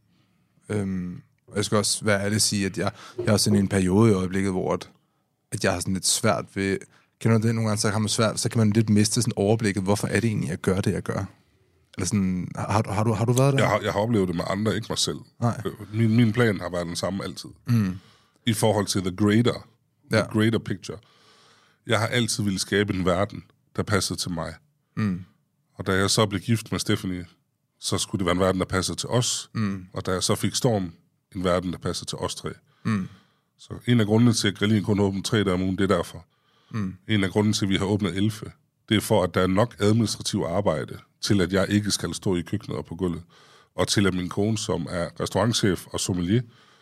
og jeg skal også være ærlig at sige, at jeg har sådan en periode i øjeblikket, hvor at jeg har sådan lidt svært ved, kender du det nogle gange, så kan man lidt miste sådan overblikket, hvorfor er det egentlig, jeg gør det, jeg gør? Eller sådan, har du været der? Jeg har oplevet det med andre, ikke mig selv. Nej. Min plan har været den samme altid. I forhold til the greater picture. Jeg har altid ville skabe en verden, der passede til mig. Og da jeg så blev gift med Stephanie, så skulle det være en verden, der passede til os. Og da jeg så fik Storm, en verden, der passede til os 3. Så en af grundene til, at Grillin kun åbner 3 dage om ugen, det er derfor. En af grundene til, at vi har åbnet 11, det er for, at der er nok administrativ arbejde til, at jeg ikke skal stå i køkkenet og på gulvet. Og til, at min kone, som er restaurantchef og sommelier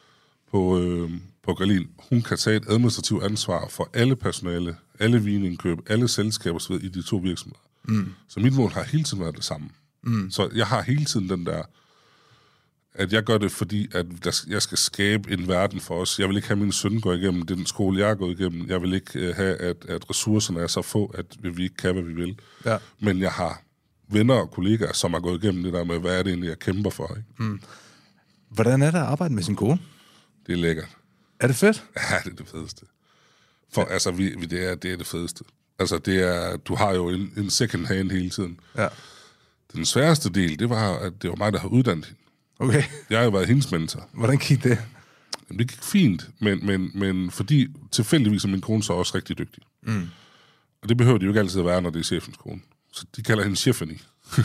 på Grillin, hun kan tage et administrativt ansvar for alle personale, alle vinindkøb, alle selskaber osv. i de 2 virksomheder. Så mit mål har hele tiden været det samme. Så jeg har hele tiden den der, at jeg gør det, fordi at jeg skal skabe en verden for os. Jeg vil ikke have min søn gå igennem den skole, jeg er gået igennem. Jeg vil ikke have, at ressourcerne er så få, at vi ikke kan, hvad vi vil. Ja. Men jeg har venner og kollegaer, som har gået igennem det der med, hvad er det egentlig, jeg kæmper for. Ikke? Hvordan er det at arbejde med sin kone? Det er lækkert. Er det fedt? Ja, det er det fedeste. For altså, det er det fedeste. Altså, det er, du har jo en second hand hele tiden. Ja. Den sværeste del, det var, at det var mig, der har uddannet hende. Okay. Jeg har jo været hendes mentor. Hvordan gik det? Jamen, det gik fint, men fordi tilfældigvis er min kone så også rigtig dygtig. Og det behøver de jo ikke altid at være, når det er chefens kone. Så de kalder hende Stephanie.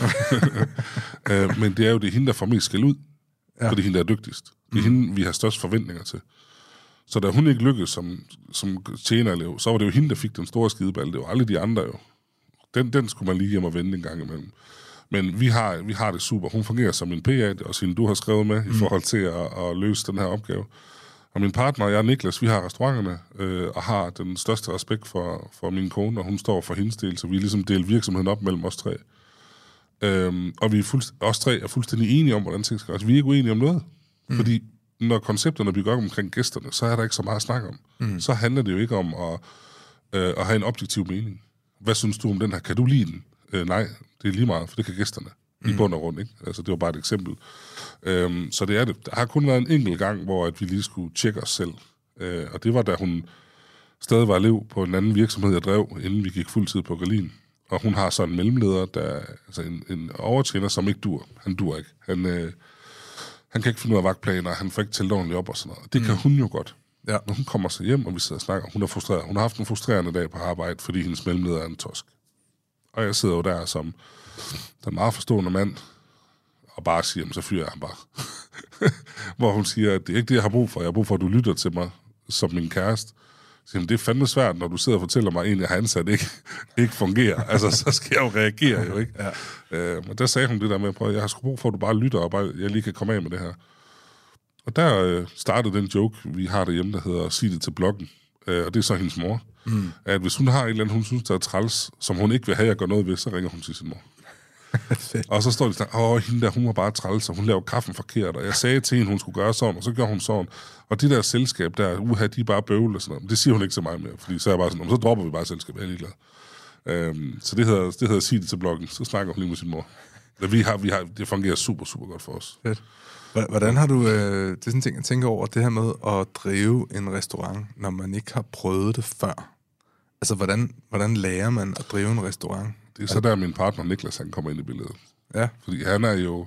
Men det er jo det hende, der får mest skæld ud. Ja. For det er hende, der er dygtigst. Det er hende, vi har størst forventninger til. Så da hun ikke lykkedes som tjenerelev, så var det jo hende, der fik den store skideballe. Det var aldrig de andre jo. Den skulle man lige hjem og vende en gang imellem. Men vi har det super. Hun fungerer som en PA, og siden du har skrevet med i forhold til at løse den her opgave. Og min partner og jeg, Niklas, vi har restauranterne, og har den største respekt for min kone, og hun står for hendes del, så vi ligesom deler virksomheden op mellem os 3. Og vi os tre er fuldstændig enige om, hvordan ting skal gøres. Vi er ikke uenige om noget. Fordi når koncepterne bygger op omkring gæsterne, så er der ikke så meget at snakke om. Så handler det jo ikke om at have en objektiv mening. Hvad synes du om den her? Kan du lide den? Nej, det er lige meget, for det kan gæsterne. I bund og grund, ikke? Altså, det var bare et eksempel. Så det er det. Der har kun været en enkelt gang, hvor at vi lige skulle tjekke os selv. Og det var, da hun stadig var elev på en anden virksomhed, jeg drev, inden vi gik fuldtid på Grelin. Og hun har så en mellemleder, altså en overtjener, som ikke dur. Han dur ikke. Han kan ikke finde ud af vagtplaner, han får ikke talt ordentligt op og sådan noget. Det kan hun jo godt. Ja. Når hun kommer så hjem, og vi sidder og snakker, hun er frustreret. Hun har haft en frustrerende dag på arbejde, fordi hendes mellemleder er en tosk. Og jeg sidder jo der som den meget forstående mand, og bare siger, så fyrer jeg ham bare. Hvor hun siger, at det er ikke det, jeg har brug for. Jeg har brug for, at du lytter til mig som min kæreste. Så det er fandme svært, når du sidder og fortæller mig, at en, jeg har ansat, ikke fungerer. Altså, så skal jeg jo reagere, jo ikke? Ja. Men der sagde hun det der med, at jeg har sgu brug for, at du bare lytter, og jeg lige kan komme af med det her. Og der startede den joke, vi har derhjemme, der hedder sig det til bloggen. Og det er så hendes mor. At hvis hun har et eller andet, hun synes, der er træls, som hun ikke vil have, at gøre noget ved, så ringer hun til sin mor. Og så står de sådan, hende der, hun var bare træls, og hun lavede kaffen forkert, og jeg sagde til hende, hun skulle gøre sådan, og så gjorde hun sådan. Og det der selskab der, de er bare bøvle og sådan noget. Det siger hun ikke så meget mere, fordi så er jeg bare sådan, så dropper vi bare selskabet, jeg er ligeglad. Så det hedder sig det til bloggen, så snakker hun lige med sin mor. Det fungerer super, super godt for os. Fedt. Hvordan har du, det er sådan en ting, jeg tænker over, det her med at drive en restaurant, når man ikke har prøvet det før? Altså, hvordan lærer man at drive en restaurant? Det er så der, min partner Niklas, han kommer ind i billedet. Ja. Fordi han er jo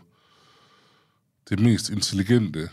det mest intelligente,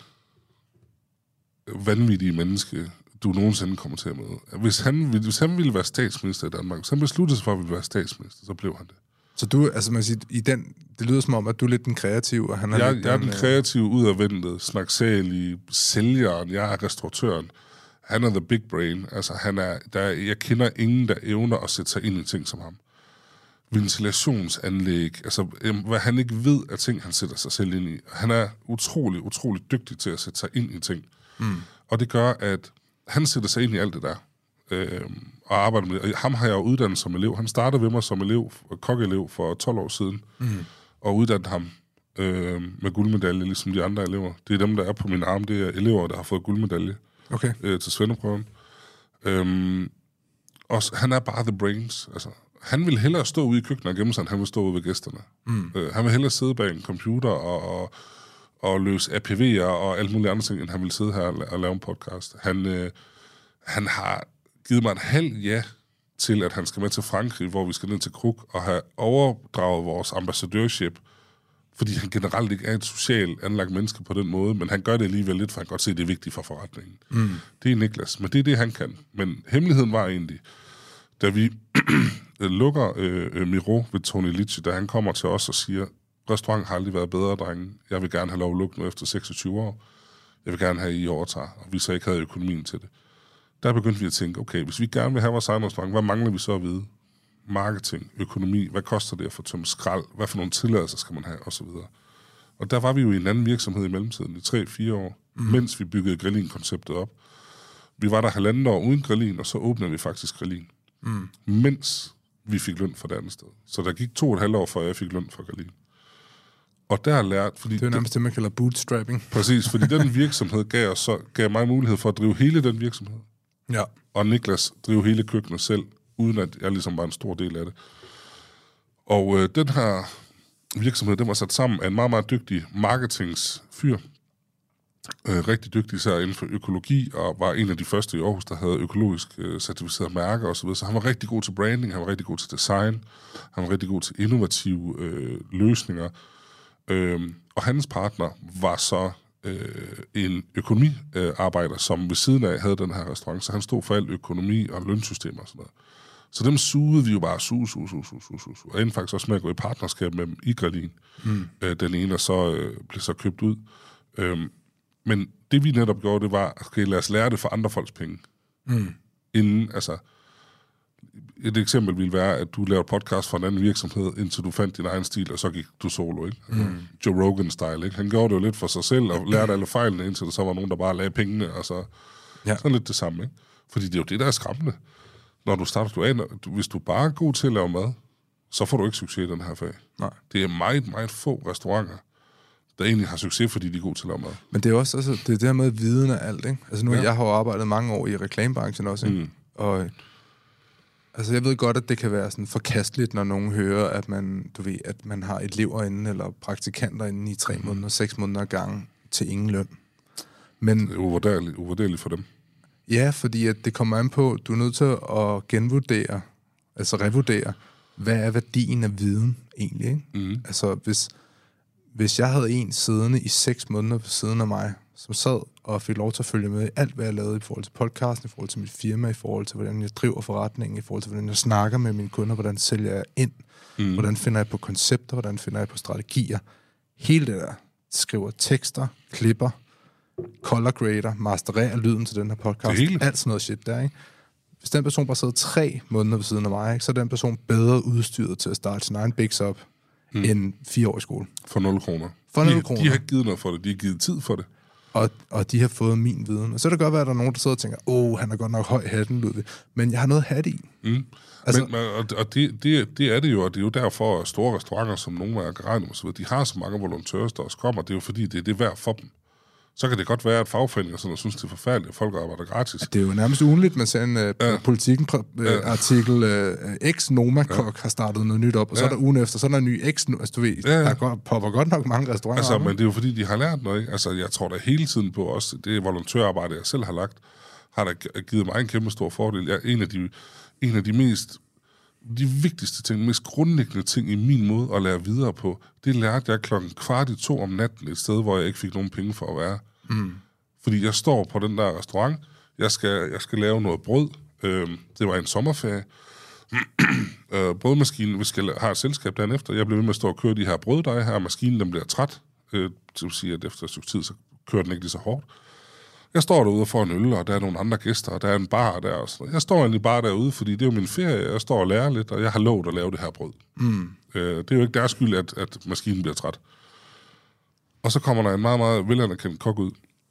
vanvittige menneske, du nogensinde kommer til at møde. Hvis han ville være statsminister i Danmark, hvis han besluttede sig for, at han ville være statsminister, så blev han det. Så du, altså man siger, det lyder som om, at du er lidt den kreative, og han er jeg er den kreative, udadvendte, snaksalige, sælgeren, jeg er restauratøren. Han er the big brain. Altså, jeg kender ingen, der evner at sætte sig ind i ting som ham. Ventilationsanlæg, altså hvad han ikke ved af ting, han sætter sig selv ind i. Han er utrolig, utrolig dygtig til at sætte sig ind i ting. Og det gør, at han sætter sig ind i alt det der. Og arbejder med det. Og ham har jeg jo uddannet som elev. Han startede ved mig som elev, kokkeelev for 12 år siden, og uddannede ham med guldmedalje, ligesom de andre elever. Det er dem, der er på min arm, det er elever, der har fået guldmedalje til svendeprøven. Og han er bare the brains. Altså, han vil hellere stå ude i køkkenet og gemme sig, end han vil stå ude ved gæsterne. Han vil hellere sidde bag en computer og løse APV'er og alt muligt andet ting, end han vil sidde her og lave en podcast. Han har givet mig en halv ja til, at han skal med til Frankrig, hvor vi skal ned til Kruk, og have overdraget vores ambassadørship, fordi han generelt ikke er et socialt anlagt menneske på den måde, men han gør det alligevel lidt, for han kan godt se, at det er vigtigt for forretningen. Det er Niklas, men det er det, han kan. Men hemmeligheden var egentlig, da vi lukker Miro ved Tony Litchi, da han kommer til os og siger, restaurant har aldrig været bedre, drenge. Jeg vil gerne have lov at lukke nu efter 26 år. Jeg vil gerne have, I overtager, og vi så ikke havde økonomien til det. Der begyndte vi at tænke, okay, hvis vi gerne vil have vores egen restaurant, hvad mangler vi så at vide? Marketing, økonomi, hvad koster det at få tømt skrald? Hvad for nogle tilladelser skal man have? Og så videre. Og der var vi jo i en anden virksomhed i mellemtiden, i 3-4 år, mens vi byggede Grelin-konceptet op. Vi var der 1,5 år uden Grelin, og så åbnede vi faktisk Grelin. Mens vi fik løn for det andet sted. Så der gik 2,5 år, før jeg fik løn for Grelin. Og der lærte... Det er nærmest det, man kalder bootstrapping. Præcis, fordi den virksomhed gav mig mulighed for at drive hele den virksomhed. Ja. Og Niklas drive hele køkkenet selv, uden at jeg ligesom var en stor del af det. Og den her virksomhed, den var sat sammen af en meget, meget dygtig marketingsfyr. Rigtig dygtig især inden for økologi, og var en af de første i Aarhus, der havde økologisk certificeret mærker osv. Så han var rigtig god til branding, han var rigtig god til design, han var rigtig god til innovative løsninger. Og hans partner var så en økonomiarbejder, som ved siden af havde den her restaurant, så han stod for alt økonomi og lønsystemer og sådan noget. Så dem sugede vi jo bare og endte faktisk også med at gå i partnerskab med dem i Grelin. Den ene så blev så købt ud. Men det vi netop gjorde, det var, okay, lad os lære det for andre folks penge. Inden, altså, et eksempel ville være, at du lavede podcast for en anden virksomhed, indtil du fandt din egen stil, og så gik du solo, ikke? Joe Rogan-style, ikke? Han gjorde det jo lidt for sig selv, og lærte alle fejlene, indtil der så var nogen, der bare lagde pengene, og så sådan lidt det samme, ikke? Fordi det er jo det, der er skræmmende. Når du starter, hvis du bare er god til at lave mad, så får du ikke succes i den her fag. Nej. Det er meget, meget få restauranter, der egentlig har succes, fordi de er gode til at lave mad. Men det er også altså, det der med viden af alt, ikke? Altså nu, jeg har jo arbejdet mange år i reklamebranchen også, ikke? Og altså jeg ved godt, at det kan være sådan forkasteligt, når nogen hører, at man, du ved, at man har elever inde, eller praktikanter inde i 3 måneder, 6 måneder ad gangen til ingen løn. Men det er uvurderligt for dem. Ja, fordi at det kommer an på, du er nødt til at genvurdere, altså revurdere, hvad er værdien af viden egentlig, ikke? Altså hvis jeg havde en siddende i 6 måneder ved siden af mig, som sad og fik lov til at følge med i alt, hvad jeg lavede i forhold til podcasten, i forhold til mit firma, i forhold til, hvordan jeg driver forretningen, i forhold til, hvordan jeg snakker med mine kunder, hvordan sælger jeg ind, hvordan finder jeg på koncepter, hvordan finder jeg på strategier. Hele det der. Skriver tekster, klipper, color grader, mastererer lyden til den her podcast. Alt sådan noget shit der, ikke? Hvis den person bare sidder 3 måneder ved siden af mig, ikke, så er den person bedre udstyret til at starte sin egen bigs up end 4 år i skole. For 0 kroner. For 0 kroner. De har ikke givet noget for det, de har givet tid for det. Og de har fået min viden. Og så kan det godt være, at der er nogen, der sidder og tænker, han er godt nok høj hatten, Ludvig. Men jeg har noget hat i. Altså, det er det jo, og det er jo derfor, at store restauranter, som nogle af Geranium og så videre, de har så mange volontører, der også kommer. Det er jo fordi, det er værd for dem. Så kan det godt være, at fagforeninger sådan synes, det er forfærdeligt, at folk arbejder gratis. Det er jo nærmest ugenligt, man ser en Politiken-artikel, ex-Nomakok har startet noget nyt op, og så er der ugen efter, så er der en ny altså du ved, der popper godt nok mange restauranter. Altså, men det er jo fordi, de har lært noget, ikke? Altså, jeg tror da hele tiden på også, det volontørarbejde, jeg selv har lagt, har da givet mig en kæmpe stor fordel. En af de vigtigste ting, mest grundlæggende ting i min måde at lære videre på, det lærte jeg 1:15 om natten et sted, hvor jeg ikke fik nogen penge for at være. Fordi jeg står på den der restaurant, jeg skal lave noget brød. Det var en sommerferie. Brødmaskinen, vi skal have et selskab dagen efter. Jeg blev ved med at stå og køre de her brøddeje her, og maskinen den bliver træt. Det vil sige, at efter et stykke tid, så kører den ikke lige så hårdt. Jeg står derude og får en øl, og der er nogle andre gæster, og der er en bar der. Og sådan. Jeg står egentlig bare derude, fordi det er jo min ferie. Jeg står og lærer lidt, og jeg har lovet at lave det her brød. Det er jo ikke deres skyld, at maskinen bliver træt. Og så kommer der en meget, meget velanerkendt kok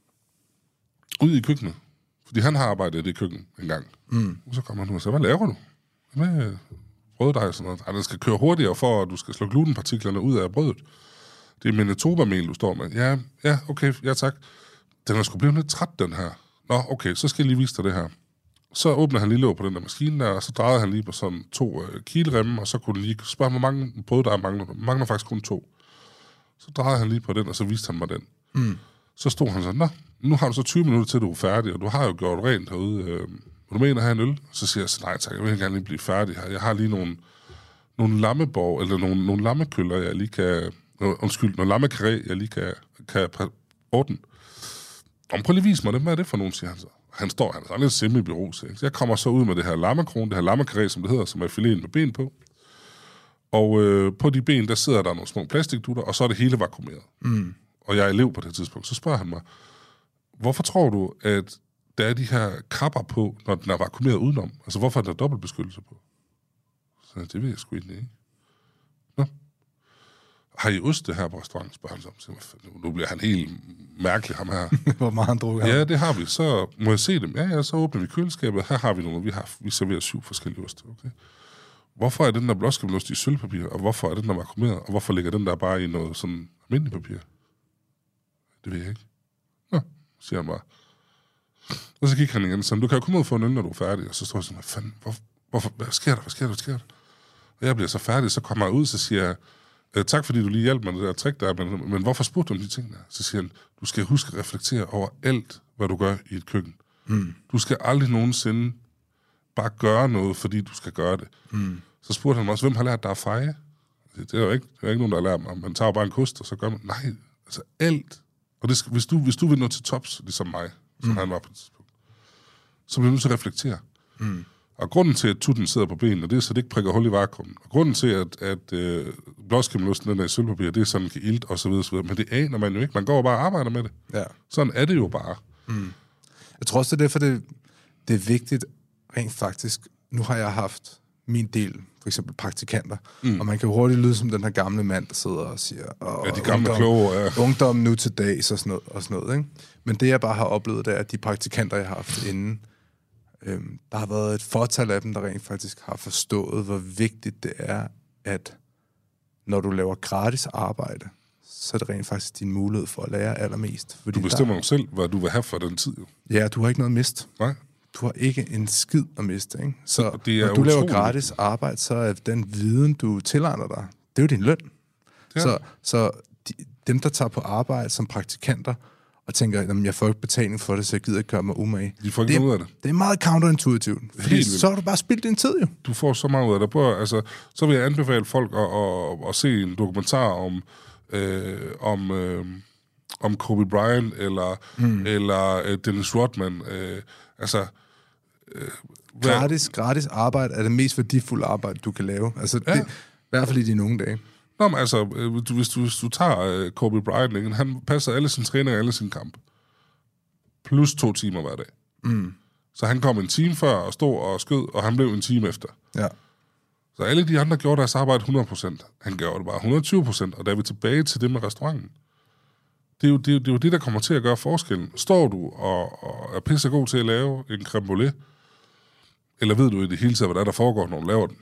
ud i køkkenet. Fordi han har arbejdet i det køkken en gang. Og så kommer han ud og siger, hvad laver du? Med brøddej og sådan noget. Den skal køre hurtigere, for at du skal slå glutenpartiklerne ud af brødet. Det er Manitoba-mel, du står med. Ja, okay, ja tak. Den er sgu blevet lidt træt, den her. Nå, okay, så skal jeg lige vise dig det her. Så åbner han lige låg på den der maskine der, og så drejede han lige på sådan 2 kilremme, og så kunne lige spørge, hvor mange brød der mangler. Mangler faktisk kun 2. Så drejede han lige på den, og så viste han mig den. Så stod han så, nå, nu har du så 20 minutter til, du er færdig, og du har jo gjort rent herude. Vil du mene at have en øl? Så siger jeg så, nej tak, jeg vil gerne lige blive færdig her. Jeg har lige nogle lammeborg, eller nogle lammekøller, jeg lige kan... nogle lammekarré, jeg lige kan ordne. Prøv lige at vise mig det. Hvad er det for nogen, siger han så. Han er sådan lidt semi-bureau, så jeg kommer så ud med det her lammekrone, det her lammekarré, som det hedder, som er fileten med ben på. Og på de ben, der sidder der nogle små plastikdutter, og så er det hele vakuumeret. Og jeg er elev på det tidspunkt. Så spørger han mig, hvorfor tror du, at der er de her kapper på, når den er vakuumeret udenom? Altså, hvorfor er der dobbeltbeskyttelse på? Så det ved jeg sgu ikke. Nå. Har I ost det her på restauranten, spørger han så. Nu bliver han helt mærkelig, ham her. Hvor meget han drukker. Ja, det har vi. Så må jeg se dem. Ja, så åbner vi køleskabet. Her har vi nogle. Vi serverer 7 forskellige oste. Okay. Hvorfor er den der blåskimmelost i sølvpapir, og hvorfor er den der vakuumeret, og hvorfor ligger den der bare i noget sådan almindeligt papir? Det ved jeg ikke. Nå, siger han bare. Og så gik han igen, så du kan jo komme ud for en øl, når du er færdig. Og så står jeg sådan, hvad fanden, hvorfor, hvad sker der? Og jeg bliver så færdig, så kommer jeg ud, så siger jeg, tak fordi du lige hjalp mig med det der trick der, men hvorfor spurgte du om de ting der? Så siger han, du skal huske at reflektere over alt, hvad du gør i et køkken. Du skal aldrig nogensinde bare gøre noget, fordi du skal gøre det. Så spurgte han mig også, hvem har lært dig at feje? Det er jo ikke nogen, der har lært mig. Man tager bare en kost, og så gør man, nej, altså alt. Og det skal, hvis du vil nå til tops, ligesom mig, som han var på det tidspunkt, så bliver du nødt til at reflektere. Og grunden til, at tutten sidder på benene, det er, så det ikke prikker hul i vakuum. Og grunden til, at blåskimmelosten, den er i sølvpapir, det er sådan, kan ilt og så videre. Men det aner man jo ikke. Man går bare og arbejder med det. Ja. Sådan er det jo bare. Jeg tror også, det er derfor, det er vigtigt, rent faktisk. Nu har jeg haft min del, for eksempel praktikanter, og man kan hurtigt lyde som den her gamle mand, der sidder og siger, de gamle kloge, ungdom nu til dags og sådan noget, ikke? Men det, jeg bare har oplevet, det er, at de praktikanter, jeg har haft inden, der har været et fortal af dem, der rent faktisk har forstået, hvor vigtigt det er, at når du laver gratis arbejde, så er det rent faktisk din mulighed for at lære allermest. Fordi du bestemmer jo selv, hvad du vil have for den tid. Jo. Ja, du har ikke noget at miste. Nej. Du har ikke en skid at miste, ikke? Så det er når du laver gratis arbejde, så er den viden, du tilegner dig, det er jo din løn. Ja. Så dem, der tager på arbejde som praktikanter, og tænker, at jeg får ikke betaling for det, så jeg gider ikke gøre mig umage. De får ikke noget af det. Det er meget counterintuitivt. Fordi så har du bare spildt din tid, jo. Du får så meget ud af det. Så vil jeg anbefale folk at se en dokumentar om Kobe Bryant, eller Dennis Rodman. Gratis arbejde er det mest værdifulde arbejde, du kan lave. Altså, det, i hvert fald i dine unge dage. Nå, men altså, hvis du tager Kobe Bryant, ikke? Han passer alle sine træninger og alle sine kampe. Plus 2 timer hver dag. Så han kom en time før og stod og skød, og han blev en time efter. Ja. Så alle de andre gjorde deres arbejde 100%. Han gjorde det bare 120%, og der er vi tilbage til det med restauranten. Det er jo det, der kommer til at gøre forskellen. Står du og er pissegod til at lave en crème brûlée, eller ved du i det hele taget, hvad der foregår, når du laver den?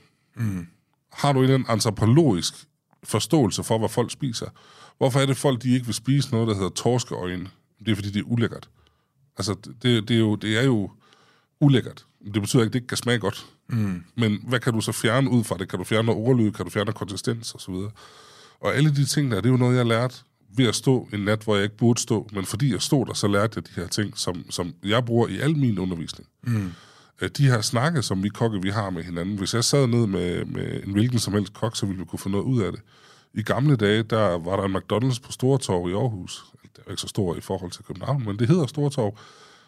Har du en eller anden antropologisk forståelse for, hvad folk spiser? Hvorfor er det folk, de ikke vil spise noget, der hedder torskeøjne? Det er, fordi det er ulækkert. Altså, det er jo ulækkert. Det betyder ikke, at det ikke kan smage godt. Men hvad kan du så fjerne ud fra det? Kan du fjerne ordlyd? Kan du fjerne konsistens? Og så videre. Og alle de ting der, det er jo noget, jeg har lært ved at stå en nat, hvor jeg ikke burde stå. Men fordi jeg stod der, så lærte jeg de her ting, som jeg bruger i al min undervisning. De her snakke, som vi kokke, vi har med hinanden. Hvis jeg sad ned med en hvilken som helst kok, så ville vi kunne få noget ud af det. I gamle dage, der var der en McDonald's på Stortorv i Aarhus. Det er ikke så stor i forhold til København, men det hedder Stortorv.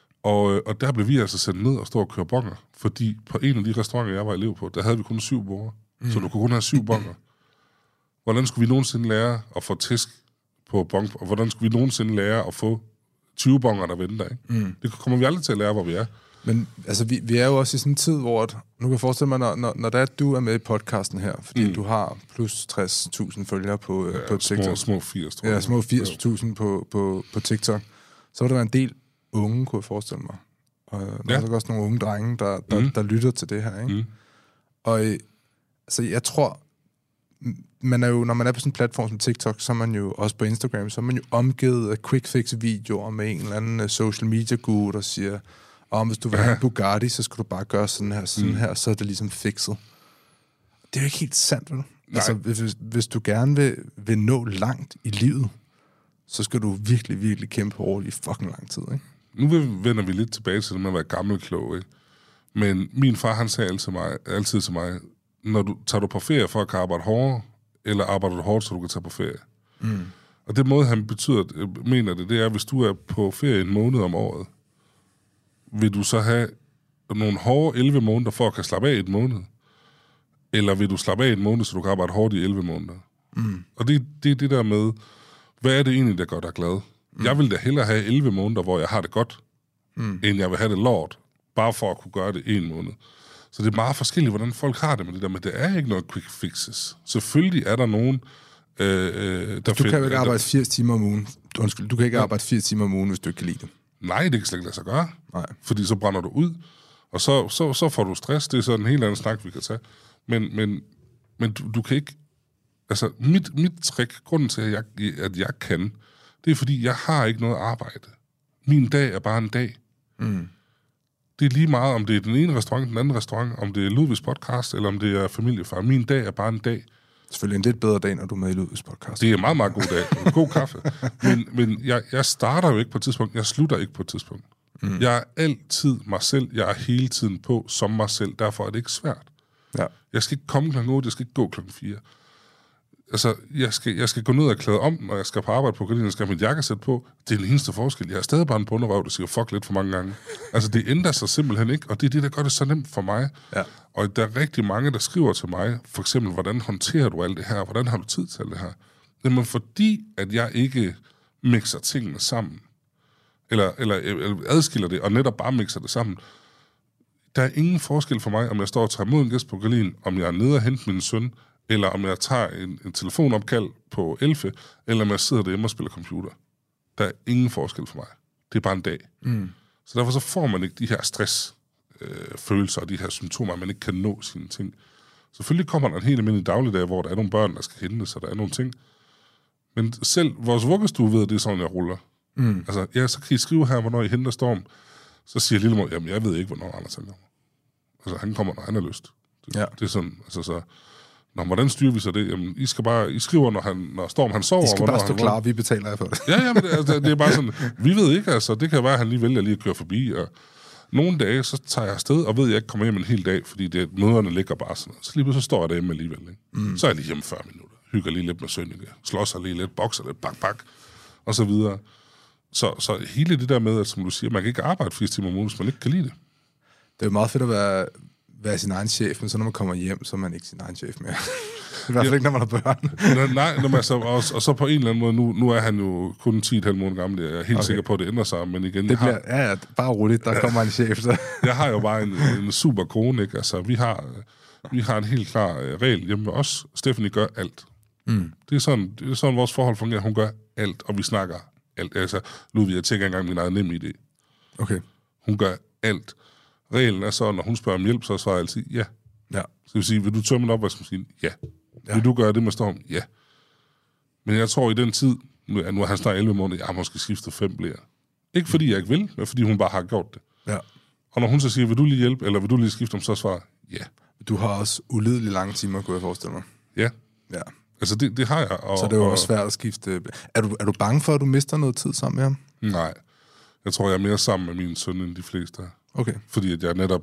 Og der blev vi altså sendt ned og stå og køre bonger. Fordi på en af de restauranter, jeg var elev på, der havde vi kun 7 borde. Så du kunne kun have 7 bonger. Hvordan skulle vi nogensinde lære at få tæsk på bong? Og hvordan skulle vi nogensinde lære at få 20 bonger, der venter? Ikke? Det kommer vi aldrig til at lære, hvor vi er. Men altså, vi er jo også i sådan en tid, hvor nu kan jeg forestille mig, når der du er med i podcasten her, fordi du har plus 60.000 følgere på TikTok. Små 80, tror jeg. Ja, små 80.000 på TikTok. Så vil der være en del unge, kunne jeg forestille mig. Og der er også nogle unge drenge, der lytter til det her, ikke? Og altså, jeg tror, man er jo, når man er på sådan en platform som TikTok, så er man jo også på Instagram, så er man jo omgivet af quick fix videoer med en eller anden social media guru, der siger, hvis du vil have en Bugatti, så skal du bare gøre sådan her, så er det ligesom fikset. Det er jo ikke helt sandt, vel? Altså, hvis du gerne vil nå langt i livet, så skal du virkelig, virkelig kæmpe hårdt i fucking lang tid, ikke? Nu vender vi lidt tilbage til det med at være gammelklog, ikke? Men min far, han sagde altid til mig, tager du på ferie for at kan arbejde hårdere, eller arbejder du hårdt, så du kan tage på ferie? Og det måde, han mener det er, hvis du er på ferie en måned om året, vil du så have nogle hårde 11 måneder for at kan slappe af et måned? Eller vil du slappe af et måned, så du kan arbejde hårdt i 11 måneder? Og det er det der med, hvad er det egentlig, der gør dig glad? Jeg vil da hellere have 11 måneder, hvor jeg har det godt, end jeg vil have det lort, bare for at kunne gøre det en måned. Så det er meget forskelligt, hvordan folk har det med det der, men det er ikke noget quick fixes. Selvfølgelig er der nogen, der... Du kan jo ikke arbejde 80 timer om ugen. Undskyld, du kan ikke arbejde 80 timer om ugen, hvis du ikke kan lide det. Nej, det kan slet ikke lade sig gøre. Nej. Fordi så brænder du ud, og så får du stress. Det er sådan en helt anden snak, vi kan tage. Men du kan ikke... Altså, mit trick, grunden til, at jeg kan, det er, fordi jeg har ikke noget arbejde. Min dag er bare en dag. Det er lige meget, om det er den ene restaurant, den anden restaurant, om det er Ludvigs podcast, eller om det er familiefar. Min dag er bare en dag. Selvfølgelig en lidt bedre dag, når du er med i Ludvigs podcast. Det er en meget, meget god dag. En god kaffe. Men jeg starter jo ikke på et tidspunkt. Jeg slutter ikke på et tidspunkt. Jeg er altid mig selv. Jeg er hele tiden på som mig selv. Derfor er det ikke svært. Ja. Jeg skal ikke komme kl. 8, jeg skal ikke gå kl. 4. Altså, jeg skal gå ned og klæde om, når jeg skal på arbejde på gardinen, jeg skal have mit jakkesæt på. Det er den eneste forskel. Jeg har stadig bare en bunderøv, der siger fuck lidt for mange gange. Altså, det ændrer sig simpelthen ikke, og det er det, der gør det så nemt for mig. Ja. Og der er rigtig mange, der skriver til mig, for eksempel, hvordan håndterer du alt det her? Hvordan har du tid til alt det her? Jamen, fordi at jeg ikke mixer tingene sammen, eller adskiller det, og netop bare mixer det sammen, der er ingen forskel for mig, om jeg står og tager imod en gæst på gardinen, om jeg er nede og henter min søn, eller om jeg tager en telefonopkald på 11, eller om jeg sidder derhjemme og spiller computer. Der er ingen forskel for mig. Det er bare en dag. Så derfor så får man ikke de her stressfølelser og de her symptomer, at man ikke kan nå sine ting. Selvfølgelig kommer der en helt almindelig dagligdag, hvor der er nogle børn, der skal hentes, så der er nogle ting. Men selv vores vuggestue ved, at det er sådan, jeg ruller. Altså, ja, så kan I skrive her, hvornår I henter Storm. Så siger lillemor, jamen, jeg ved ikke, hvornår Anders kommer. Altså, han kommer, når han har lyst. Det er sådan, altså så... hvordan styrer vi så det? Jamen, I skriver, når Storm han sover. I skal bare stå klar, vi betaler for det. Ja, men det er bare sådan, vi ved ikke, altså, det kan være, at han lige vælger lige at køre forbi, og nogle dage, så tager jeg afsted, og ved, at jeg ikke kommer hjem en hel dag, fordi møderne ligger bare sådan. Så lige så står jeg derhjemme alligevel. Ikke? Så er jeg lige hjemme 40 minutter, hygger lige lidt med Sønneke, slåsser lige lidt, bokser lidt, bak, og så videre. Så hele det der med, at som du siger, man kan ikke arbejde 80 timer om ugen, hvis man ikke kan lide det. Det er jo meget fedt at være sin egen chef, men så når man kommer hjem, så er man ikke sin egen chef mere. I hvert fald ikke, når man har børn. Nej, altså, og så på en eller anden måde, nu er han jo kun 10,5 måneder gammel, jeg er helt sikker på, at det ændrer sig, men igen... Ja, bare roligt, der kommer en chef, så... Jeg har jo bare en super kone, ikke? Altså, vi har en helt klar regel hjemme med os. Stephanie gør alt. Det er sådan vores forhold fungerer. Hun gør alt, og vi snakker alt. Altså, Ludvig, jeg tænker engang min egen nem idé. Okay. Hun gør alt. Reglen er så, når hun spørger om hjælp, så svarer jeg altid ja. Ja. Så vil sige, vil du tømme en opvaskemaskine? Ja. Vil du gøre det med Storm? Ja. Men jeg tror i den tid, nu er han snart 11 måneder, jeg har måske skiftet 5 blæer. Ikke fordi jeg ikke vil, men fordi hun bare har gjort det. Ja. Og når hun så siger, vil du lige hjælpe, eller vil du lige skifte, så svarer ja. Du har også ulideligt lange timer, kunne jeg forestille mig. Ja. Ja. Altså det har jeg. Så det er jo også svært at skifte. Er du bange for, at du mister noget tid sammen med ham? Nej. Jeg tror, jeg er mere sammen med min søn, end de fleste. Okay. Fordi at jeg netop,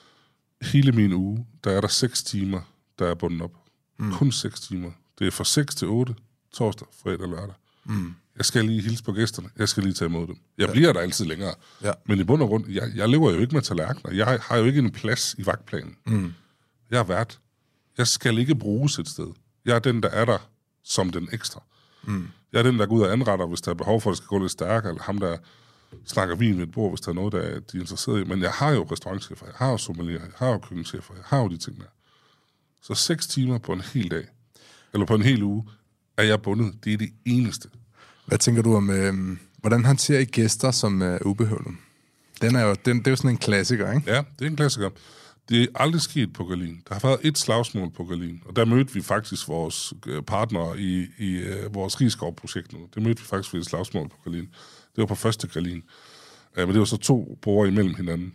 hele min uge, der er der 6 timer, der er bundet op. Kun 6 timer. Det er fra 6 til 8, torsdag, fredag og lørdag. Jeg skal lige hilse på gæsterne. Jeg skal lige tage imod dem. Jeg bliver der altid længere. Ja. Men i bund og grund, jeg lever jo ikke med tallerkener. Jeg har jo ikke en plads i vagtplanen. Jeg er vært. Jeg skal ikke bruges et sted. Jeg er den, der er der som den ekstra. Jeg er den, der går ud og anretter, hvis der er behov for, at det skal gå lidt stærkere, eller ham, der snakker vin ved et bord, hvis der er noget, der de er interesseret i. Men jeg har jo restaurantchefer, jeg har jo sommelier, jeg har jo køkkenchefer, jeg har jo de ting der. Så 6 timer på en hel dag, eller på en hel uge, er jeg bundet. Det er det eneste. Hvad tænker du om, hvordan håndterer I gæster som ubehøvlet? Det er jo sådan en klassiker, ikke? Ja, det er en klassiker. Det er aldrig sket på Gallien. Der har været et slagsmål på Gallien, og der mødte vi faktisk vores partnere i vores Rigskov-projekt nu. Det mødte vi faktisk ved et slagsmål på Gallien. Det var på første Gallien. Men det var så 2 brugere imellem hinanden.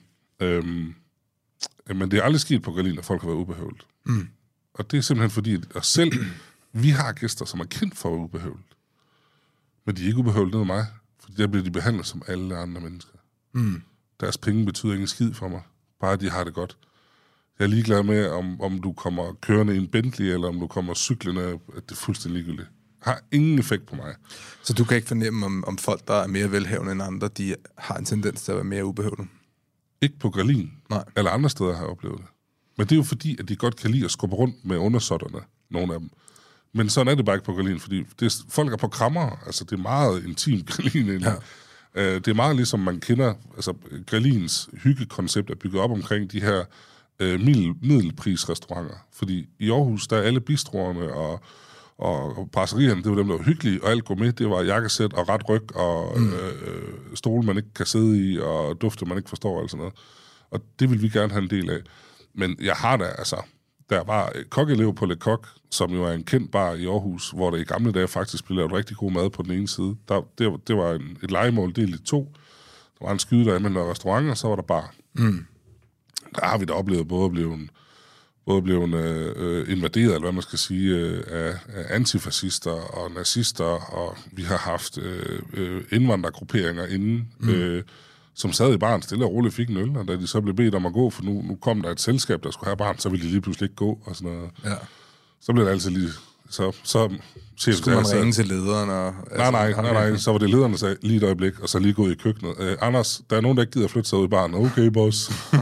Men det er aldrig sket på Gallien, at folk har været ubehøvlet. Og det er simpelthen fordi, at selv vi har gæster, som er kendt for at være ubehøvlet. Men de er ikke ubehøvlet ned af mig, fordi der bliver de behandlet som alle andre mennesker. Deres penge betyder ingen skid for mig. Bare de har det godt. Jeg er ligeglad med, om du kommer kørende i en Bentley, eller om du kommer cyklende, at det er fuldstændig ligegyldigt. Har ingen effekt på mig. Så du kan ikke fornemme, om folk, der er mere velhavende end andre, de har en tendens til at være mere ubehøvlet? Ikke på Gallien. Nej. Eller andre steder har jeg oplevet det. Men det er jo fordi, at de godt kan lide at skubbe rundt med undersåtterne, nogle af dem. Men sådan er det bare ikke på Gallien, fordi folk er på krammer. Altså, det er meget intimt Gallien. Ja. Det er meget ligesom man kender, altså Galliens hyggekoncept er bygget op omkring de her middelprisrestauranter. Fordi i Aarhus, der er alle bistroerne og brasserierne, det var dem, der var hyggelige, og alt gourmet, det var jakkesæt og ret ryg, og stole, man ikke kan sidde i, og dufte, man ikke forstår, og sådan noget. Og det vil vi gerne have en del af. Men jeg har da, altså, der var kokelev på Le Coq, som jo er en kendt bar i Aarhus, hvor der i gamle dage faktisk blev lavet rigtig god mad på den ene side. Det var et lejemål delt i 2. Der var en skyde der med en restaurant, og så var der bar. Der har vi da oplevet både blevet invaderet, eller hvad man skal sige, af antifascister og nazister, og vi har haft indvandrergrupperinger inden, som sad i baren stille og roligt fik en øl, og da de så blev bedt om at gå, for nu kom der et selskab, der skulle have barn, så ville de lige pludselig ikke gå, og sådan noget. Ja. Så blev det altid lige... Så skulle man ringe til lederen? Og, nej, så var det lederne, der sagde lige et øjeblik, og så lige gå i køkkenet. Anders, der er nogen, der ikke gider flytte sig ud i baren. Okay, boss.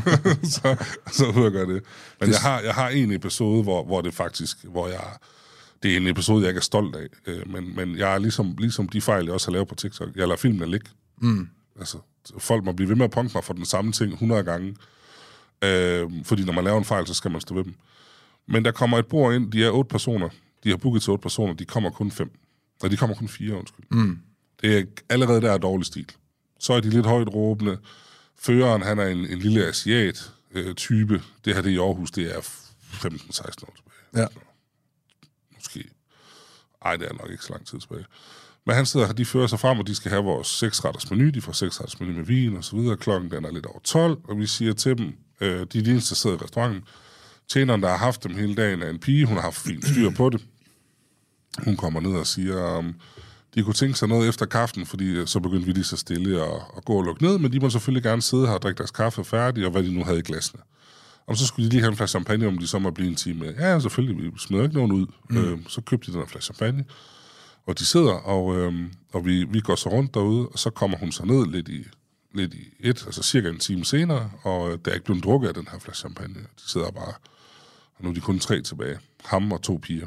så vil jeg gøre det. Men jeg har en episode, hvor det faktisk... Det er en episode, jeg ikke er stolt af. Men jeg er ligesom de fejl, jeg også har lavet på TikTok. Jeg lader filmene ligge. Altså, folk må blive ved med at punke mig for den samme ting 100 gange. Fordi når man laver en fejl, så skal man stå ved dem. Men der kommer et bord ind, de er 8 personer. De har booket til 8 personer, de kommer kun 5. Og de kommer kun 4, undskyld. Det er allerede der dårlig stil. Så er de lidt højt råbende. Føreren, han er en lille asiat-type. Det her, det i Aarhus, det er 15-16 år tilbage. Ja. Måske. Ej, det er nok ikke så lang tid tilbage. Men han sidder, de fører sig frem, og de skal have vores 6-retters menu. De får 6-retters menu med vin og så videre. Klokken den er lidt over 12, og vi siger til dem, de er de eneste, der sidder i restauranten. Tjeneren, der har haft dem hele dagen, er en pige. Hun har haft fint styr på det. Hun kommer ned og siger, de kunne tænke sig noget efter kaffen, fordi så begyndte vi lige så stille at gå og lukke ned, men de må selvfølgelig gerne sidde her og drikke deres kaffe færdig, og hvad de nu havde i glasene. Og så skulle de lige have en flaske champagne, om de så må blive en time med. Ja, selvfølgelig, vi smider ikke nogen ud. Så købte de den her flaske champagne, og de sidder, og vi går så rundt derude, og så kommer hun så ned lidt i altså cirka en time senere, og der er ikke blevet drukket af den her flaske champagne. De sidder bare, og nu er de kun 3 tilbage. Ham og 2 piger.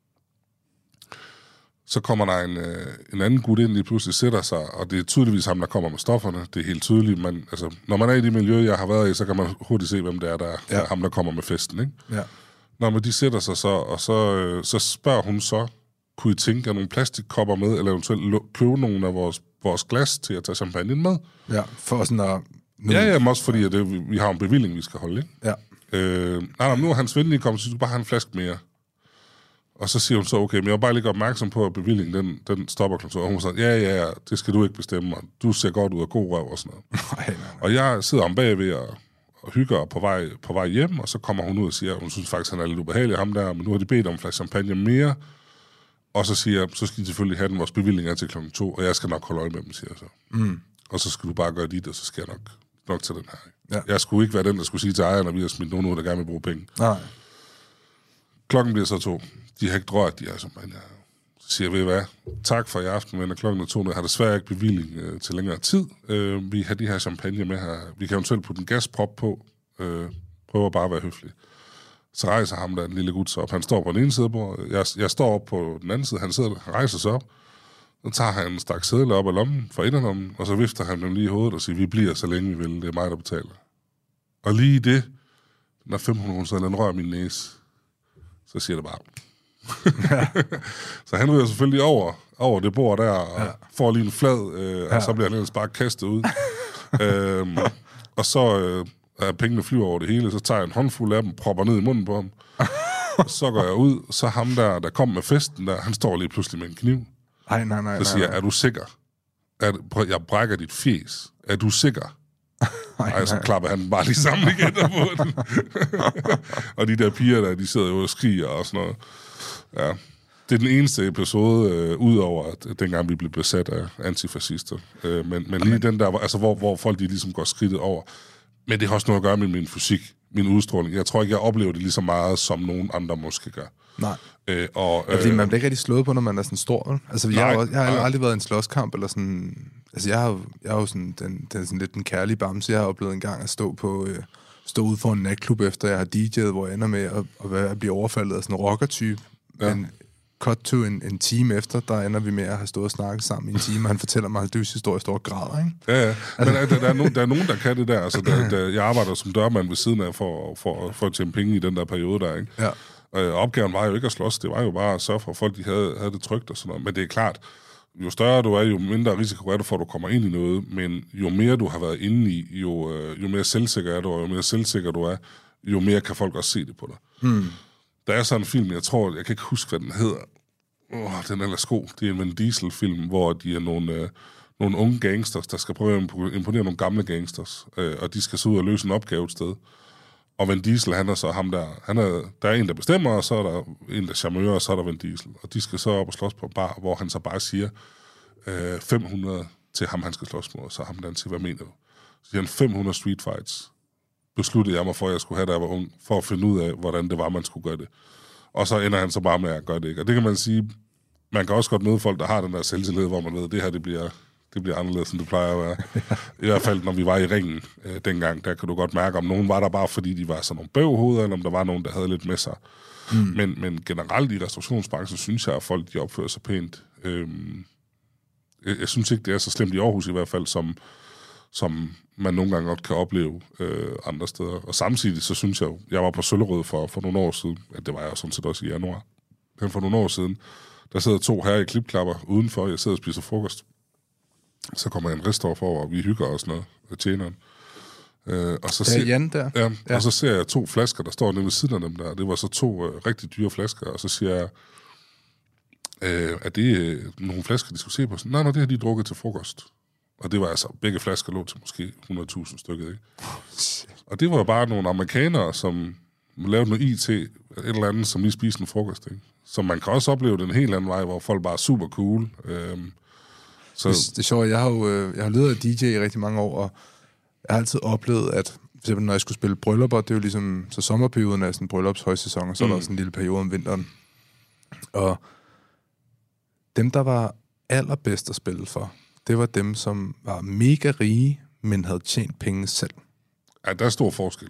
Så kommer der en anden gut ind, lige pludselig sætter sig, og det er tydeligvis ham, der kommer med stofferne. Det er helt tydeligt. Altså, når man er i det miljø, jeg har været i, så kan man hurtigt se, hvem det er, der er ham, der kommer med festen, ikke? Ja. Når man de sætter sig så, og så spørger hun så, kunne I tænke jer nogle plastikkopper med, eller eventuelt købe nogle af vores glas til at tage champagne med? Ja, for sådan at... Ja, men også fordi, at vi har en bevilling, vi skal holde, ikke? Ja. Nu er hans ven lige kommet, så du bare har en flaske mere. Og så siger hun så, okay, men jeg var bare lige opmærksom på, at bevillingen, den stopper kl. 2. Og hun sagde, ja, det skal du ikke bestemme, og du ser godt ud af god røv og sådan noget. Nej. Og jeg sidder om bagved og hygger på vej hjem, og så kommer hun ud og siger, hun synes faktisk, han er lidt ubehagelig, ham der, men nu har de bedt om en flaske champagne mere, og så siger jeg, så skal de selvfølgelig have den, vores bevilling er til kl. 2, og jeg skal nok holde øje med dem, siger jeg så. Og så skal du bare gøre dit, og så skal jeg nok til den her. Ja. Jeg skulle ikke være den, der skulle sige til ejeren, at vi har smidt nogen ud, der gerne vil bruge penge. Nej. Klokken bliver så 2. De har ikke drørt, de her champagne. Så siger jeg, ved I hvad? Tak for i aften, men klokken er 2. Jeg har desværre ikke bevilling til længere tid. Vi har de her champagne med her. Vi kan eventuelt putte en gasprop på. Prøver bare at være høflig. Så rejser ham der, en lille gut, så op. Han står på den ene side af bordet. Jeg står op på den anden side. Han rejser sig op. Så tager han en stak sedler op af lommen, fra inderlommen, og så vifter han dem lige i hovedet og siger, vi bliver så længe vi vil. Det er mig, der betaler. Og lige det, når 500 kroner, den rører min næse, så siger det bare... Så han ryger selvfølgelig over det bord der, og får lige en flad, og så bliver han ellers bare kastet ud. Og så er pengene flyver over det hele, så tager jeg en håndfuld af dem, propper ned i munden på ham. Så går jeg ud, så ham der kom med festen der, han står lige pludselig med en kniv. Nej. Så siger jeg, er du sikker? Jeg brækker dit fjes. Er du sikker? Nej, så klapper han bare lige sammen igen på den. Og de der piger der, de sidder jo og skriger og sådan noget. Ja. Det er den eneste episode, udover at dengang vi blev besat af antifascister. Men lige den der, altså, hvor folk de ligesom går skridtet over. Men det har også noget at gøre med min fysik, min udstråling. Jeg tror ikke, jeg oplever det lige så meget, som nogen andre måske gør. Nej. Fordi man bliver ikke rigtig slået på, når man er sådan stor. Altså, jeg har aldrig været i en slåskamp, eller sådan... Altså, jeg har jo sådan, den sådan lidt den kærlige bamse. Jeg har oplevet en gang at stå ude for en natklub, efter jeg har DJ'et, hvor jeg ender med at blive overfaldet af sådan en rockertype. Ja. Men cut to en time efter, der ender vi med at have stået og snakket sammen i en time, og han fortæller mig livshistorie i store grader, ikke? Ja. Altså, men der er nogen, der kan det der. Altså, jeg arbejder som dørmand ved siden af for at tjene penge i den der periode der, ikke? Ja. Opgaven var jo ikke at slås, det var jo bare at sørge for, at folk de havde det trygt og sådan noget. Men det er klart, jo større du er, jo mindre risiko er du for, at du kommer ind i noget, men jo mere du har været inde i, jo mere selvsikker er du, og jo mere selvsikker du er, jo mere kan folk også se det på dig. Der er sådan en film, jeg kan ikke huske, hvad den hedder. Den er ellers god. Det er en Vin Diesel-film, hvor de er nogle unge gangsters, der skal prøve at imponere nogle gamle gangsters, og de skal så ud og løse en opgave et sted. Og Vin Diesel, han er så ham der. Der er en, der bestemmer, og så er der en, der charmører, og så er der Vin Diesel. Og de skal så op og slås på en bar, hvor han så bare siger 500 til ham, han skal slås mod, og så ham der siger, hvad mener du? Så siger han 500 street fights. Besluttede jeg mig for, at jeg skulle have, da jeg var ung, for at finde ud af, hvordan det var, man skulle gøre det. Og så ender han så bare med at gøre det ikke. Og det kan man sige, man kan også godt møde folk, der har den der selvtillid, hvor man ved, at det her, det bliver anderledes, end det plejer at være. I hvert fald, når vi var i ringen dengang, der kan du godt mærke, om nogen var der bare, fordi de var sådan nogle bøvhoveder, eller om der var nogen, der havde lidt med sig. Men generelt i restaurationsbranchen, synes jeg, at folk de opfører sig pænt. Jeg synes ikke, det er så slemt i Aarhus i hvert fald, som man nogle gange godt kan opleve andre steder. Og samtidig, så synes jeg var på Søllerød for nogle år siden, at det var jeg sådan set også i januar, men for nogle år siden, der sidder 2 herrer i klipklapper udenfor, jeg sidder og spiser frokost. Så kommer en restaurant for, og vi hygger os noget af tjeneren. Og så Jan der? Ja, og så ser jeg 2 flasker, der står nede ved siden af dem der. Det var så 2 rigtig dyre flasker, og så siger jeg, er det nogle flasker, de skulle se på? Nej, det har de drukket til frokost. Og det var altså, begge flasker lå til måske 100.000 stykket, ikke? Og det var jo bare nogle amerikanere, som lavede noget IT, et eller andet, som lige spiste en frokost, ikke? Så man kan også opleve det en helt anden vej, hvor folk bare er super cool. Så det er sjovt, jeg har ledet af DJ i rigtig mange år, og jeg har altid oplevet, at for eksempel, når jeg skulle spille bryllupper, det er jo ligesom, så sommerperioden er sådan en bryllupshøjsæson, og så er der også en lille periode om vinteren. Og dem, der var allerbedst at spille for, det var dem, som var mega rige, men havde tjent penge selv. Ja, der er stor forskel.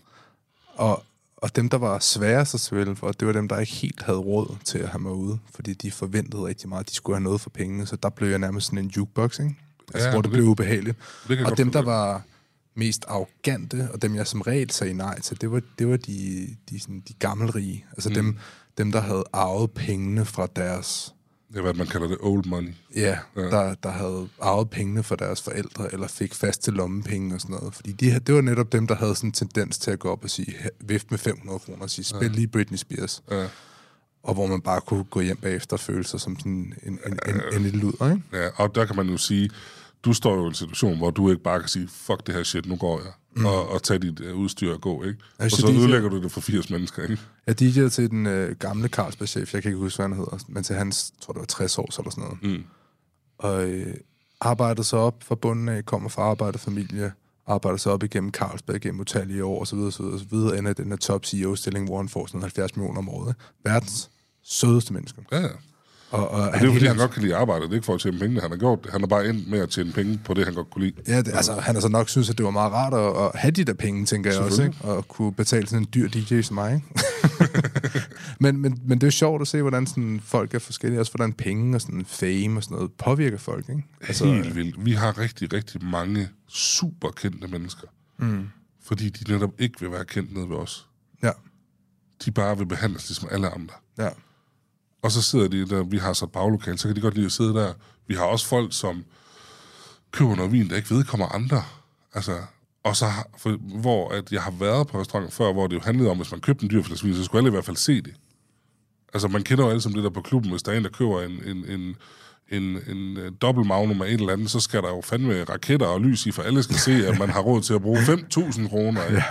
Og dem, der var sværest at spille for, det var dem, der ikke helt havde råd til at have mig ude, fordi de forventede rigtig meget, at de skulle have noget for pengene, så der blev jeg nærmest sådan en jukebox, ikke? Altså, hvor det blev ubehageligt. Og dem, der var mest arrogante, og dem, jeg som regel sagde nej til, det var de gammelrige. Altså dem, der havde arvet pengene fra deres... Det er, hvad man kalder det old money. Ja, der havde arvet pengene fra deres forældre, eller fik fast til lommepenge og sådan noget. Fordi det var netop dem, der havde sådan en tendens til at gå op og sige, vift med 500 kroner og sige, spil lige Britney Spears. Ja. Og hvor man bare kunne gå hjem bagefter og føle sig som sådan en lille luder, ikke? Ja, og der kan man jo sige, du står jo i en situation, hvor du ikke bare kan sige, fuck det her shit, nu går jeg. Og tage dit udstyr og gå, ikke? Og så ødelægger du det for 80 mennesker, ikke? Jeg DJ'ede til den gamle Carlsberg-chef, jeg kan ikke huske, hvad han hedder, men til hans, tror det var 60 år, eller sådan noget. Og arbejdede så op fra bunden af, kommer fra arbejderfamilie, arbejdede så op igennem Carlsberg, igennem utallige år, og så videre, ender den her top CEO-stilling, hvor han får sådan 70 millioner om året. Verdens sødeste mennesker. Ja. Og det er jo fordi, han godt kan lide arbejde. Det er ikke for at tjene penge, han har gjort det. Han har bare endt med at tjene penge på det, han godt kunne lide. Ja, altså, han har så nok synes, at det var meget rart at have de der penge, tænker jeg også, ikke? Og kunne betale sådan en dyr DJ som mig, ikke? men det er sjovt at se, hvordan sådan folk er forskellige. Også hvordan penge og sådan fame og sådan noget påvirker folk, ikke? Altså, helt vildt. Vi har rigtig, rigtig mange super kendte mennesker. Fordi de netop ikke vil være kendt nede ved os. Ja. De bare vil behandles ligesom alle andre. Ja. Og så sidder de der, vi har så et baglokale, så kan de godt lide at sidde der. Vi har også folk, som køber noget vin, der ikke vedkommer andre. Altså, og så, hvor at jeg har været på restaurant før, hvor det jo handlede om, hvis man købte en dyr flaske vin, så skulle alle i hvert fald se det. Altså, man kender jo alle som det der på klubben, hvis der er en, der køber en dobbelt magnum af et eller andet, så skal der jo fandme raketter og lys i, for alle skal se, at man har råd til at bruge 5.000 kroner. Ja.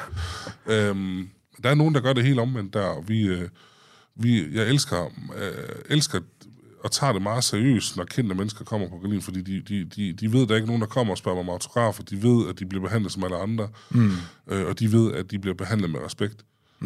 Der er nogen, der gør det helt omvendt der, og jeg elsker og tager det meget seriøst, når kendte mennesker kommer på Berlin, fordi de ved, at der ikke er nogen, der kommer og spørger mig om autografer. De ved, at de bliver behandlet som alle andre, og de ved, at de bliver behandlet med respekt.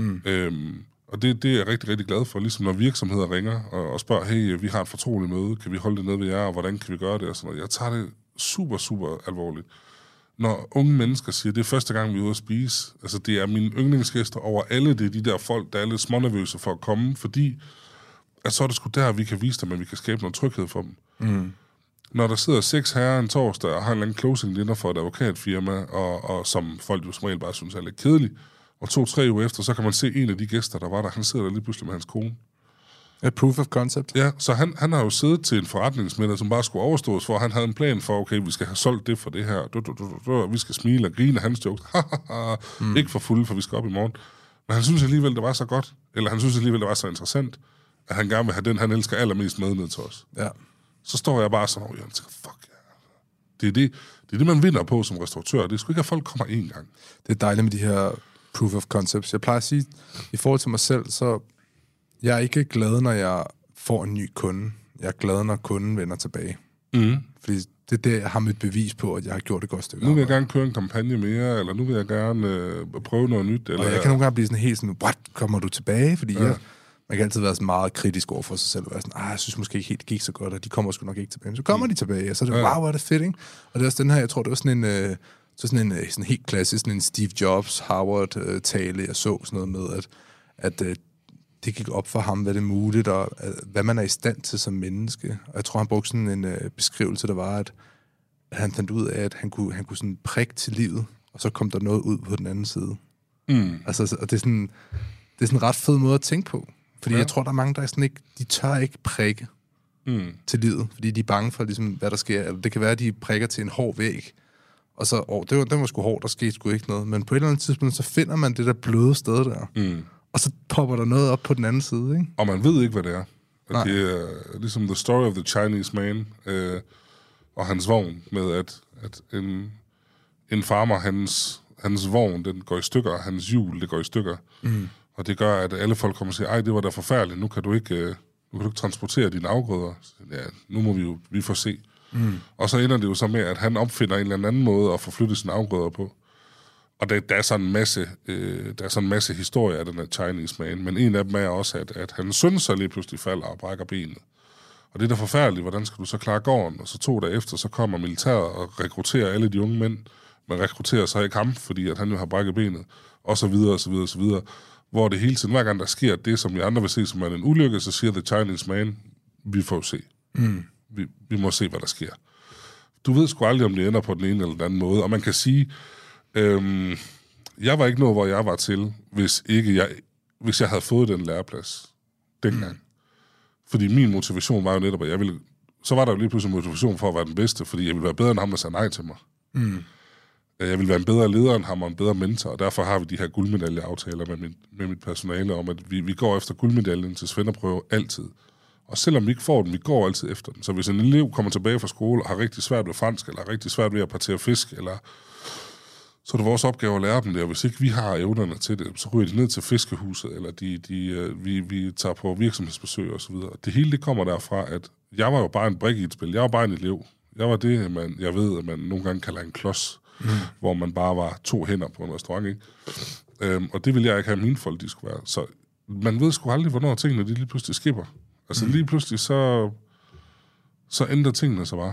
Og det er jeg rigtig, rigtig glad for, ligesom når virksomheder ringer og spørger, hey, vi har et fortroligt møde, kan vi holde det nede ved jer, og hvordan kan vi gøre det? Og sådan noget. Jeg tager det super, super alvorligt. Når unge mennesker siger, det er første gang, vi er ude at spise, altså det er mine yndlingsgæster over alle, det er de der folk, der er lidt smånervøse for at komme, fordi at så er det sgu der, vi kan vise dem, at vi kan skabe noget tryghed for dem. Når der sidder 6 herrer en torsdag og har en eller anden closing dinner for et advokatfirma, og som folk jo som regel bare synes er lidt kedeligt, og 2-3 uger efter, så kan man se en af de gæster, der var der, han sidder der lige pludselig med hans kone. Et proof of concept. Ja, så han har jo siddet til en forretningsmiddag, som bare skulle overstås, for han havde en plan for, okay, vi skal have solgt det for det her, vi skal smile og grine af hans jokes, ikke for fulde, for vi skal op i morgen. Men han synes alligevel, det var så godt, eller han synes alligevel, det var så interessant, at han gerne vil have den, han elsker allermest med ned til os. Ja. Så står jeg bare sådan, og jeg tænker, fuck ja. Det er det, man vinder på som restauratør. Det er sgu ikke, at folk kommer én gang. Det er dejligt med de her proof of concepts. Jeg plejer at sige, i forhold til mig selv, så jeg er ikke glad, når jeg får en ny kunde. Jeg er glad, når kunden vender tilbage. Fordi det er det, jeg har mit bevis på, at jeg har gjort det godt stykke. Nu vil jeg gerne køre en kampagne mere, eller nu vil jeg gerne prøve noget nyt. Eller og jeg kan nogle gange blive sådan helt sådan, what, kommer du tilbage? Fordi man kan altid være sådan meget kritisk over for sig selv, og være sådan, jeg synes måske ikke helt, det gik så godt, og de kommer sgu nok ikke tilbage. Men så kommer de tilbage, og så er det, wow, hvor er det fedt, ikke? Og det er også den her, jeg tror, det var sådan en helt klassisk, sådan en Steve Jobs, Harvard-tale, jeg så sådan noget med, at det gik op for ham, hvad det er muligt, og hvad man er i stand til som menneske. Og jeg tror, han brugte sådan en beskrivelse, der var, at han fandt ud af, at han kunne sådan prikke til livet, og så kom der noget ud på den anden side. Altså, og det er sådan en ret fed måde at tænke på. Fordi jeg tror, der er mange, der er sådan ikke, de tør ikke prikke til livet, fordi de er bange for, ligesom, hvad der sker. Eller det kan være, at de prikker til en hård væg, Og så, den var sgu hård, der skete sgu ikke noget. Men på et eller andet tidspunkt, så finder man det der bløde sted der. Og så popper der noget op på den anden side, ikke? Og man ved ikke, hvad det er. Det er ligesom The Story of the Chinese Man, og hans vogn med, at en farmer, hans vogn, den går i stykker, og hans hjul, det går i stykker. Og det gør, at alle folk kommer og siger, ej, det var da forfærdeligt, nu kan du ikke transportere dine afgrøder. Ja, nu må vi får se. Og så ender det jo så med, at han opfinder en eller anden måde at forflytte sine afgrøder på. Og der er sådan en masse historier af den her Chinese Man, men en af dem er også, at hans søn så lige pludselig falder og brækker benet. Og det er da forfærdeligt, hvordan skal du så klare gården? Og så 2 dage efter, så kommer militæret og rekrutterer alle de unge mænd, men rekrutterer sig i kamp, fordi at han jo har brækket benet, og så videre, og så videre, og så videre. Hvor det hele tiden, hver gang der sker det, som vi andre vil se som er en ulykke, så siger The Chinese Man, vi får se. Vi må se, hvad der sker. Du ved sgu aldrig, om det ender på den ene eller den anden måde, og man kan sige, jeg var ikke noget, hvor jeg var til, hvis jeg havde fået den læreplads dengang. Fordi min motivation var jo netop, at så var der jo lige pludselig motivation for at være den bedste, fordi jeg ville være bedre end ham, der sagde nej til mig. Jeg ville være en bedre leder end ham og en bedre mentor, og derfor har vi de her guldmedaljeaftaler med mit personale om, at vi går efter guldmedaljen til svenderprøve altid. Og selvom vi ikke får den, vi går altid efter den. Så hvis en elev kommer tilbage fra skole og har rigtig svært ved fransk, eller har rigtig svært ved at partere fisk, eller så er det vores opgave at lære dem det, og hvis ikke vi har evnerne til det, så ryger de ned til fiskehuset, eller vi tager på virksomhedsbesøg og så videre. Det hele det kommer derfra, at jeg var jo bare en brik i et spil. Jeg var bare en elev. Jeg var det, jeg ved, at man nogle gange kalder en klods, hvor man bare var 2 hænder på en restaurant, ikke? Og det ville jeg ikke have, mine folk, de skulle være. Så man ved sgu aldrig, hvornår tingene de lige pludselig skipper. Altså lige pludselig, så ændrer tingene sig bare.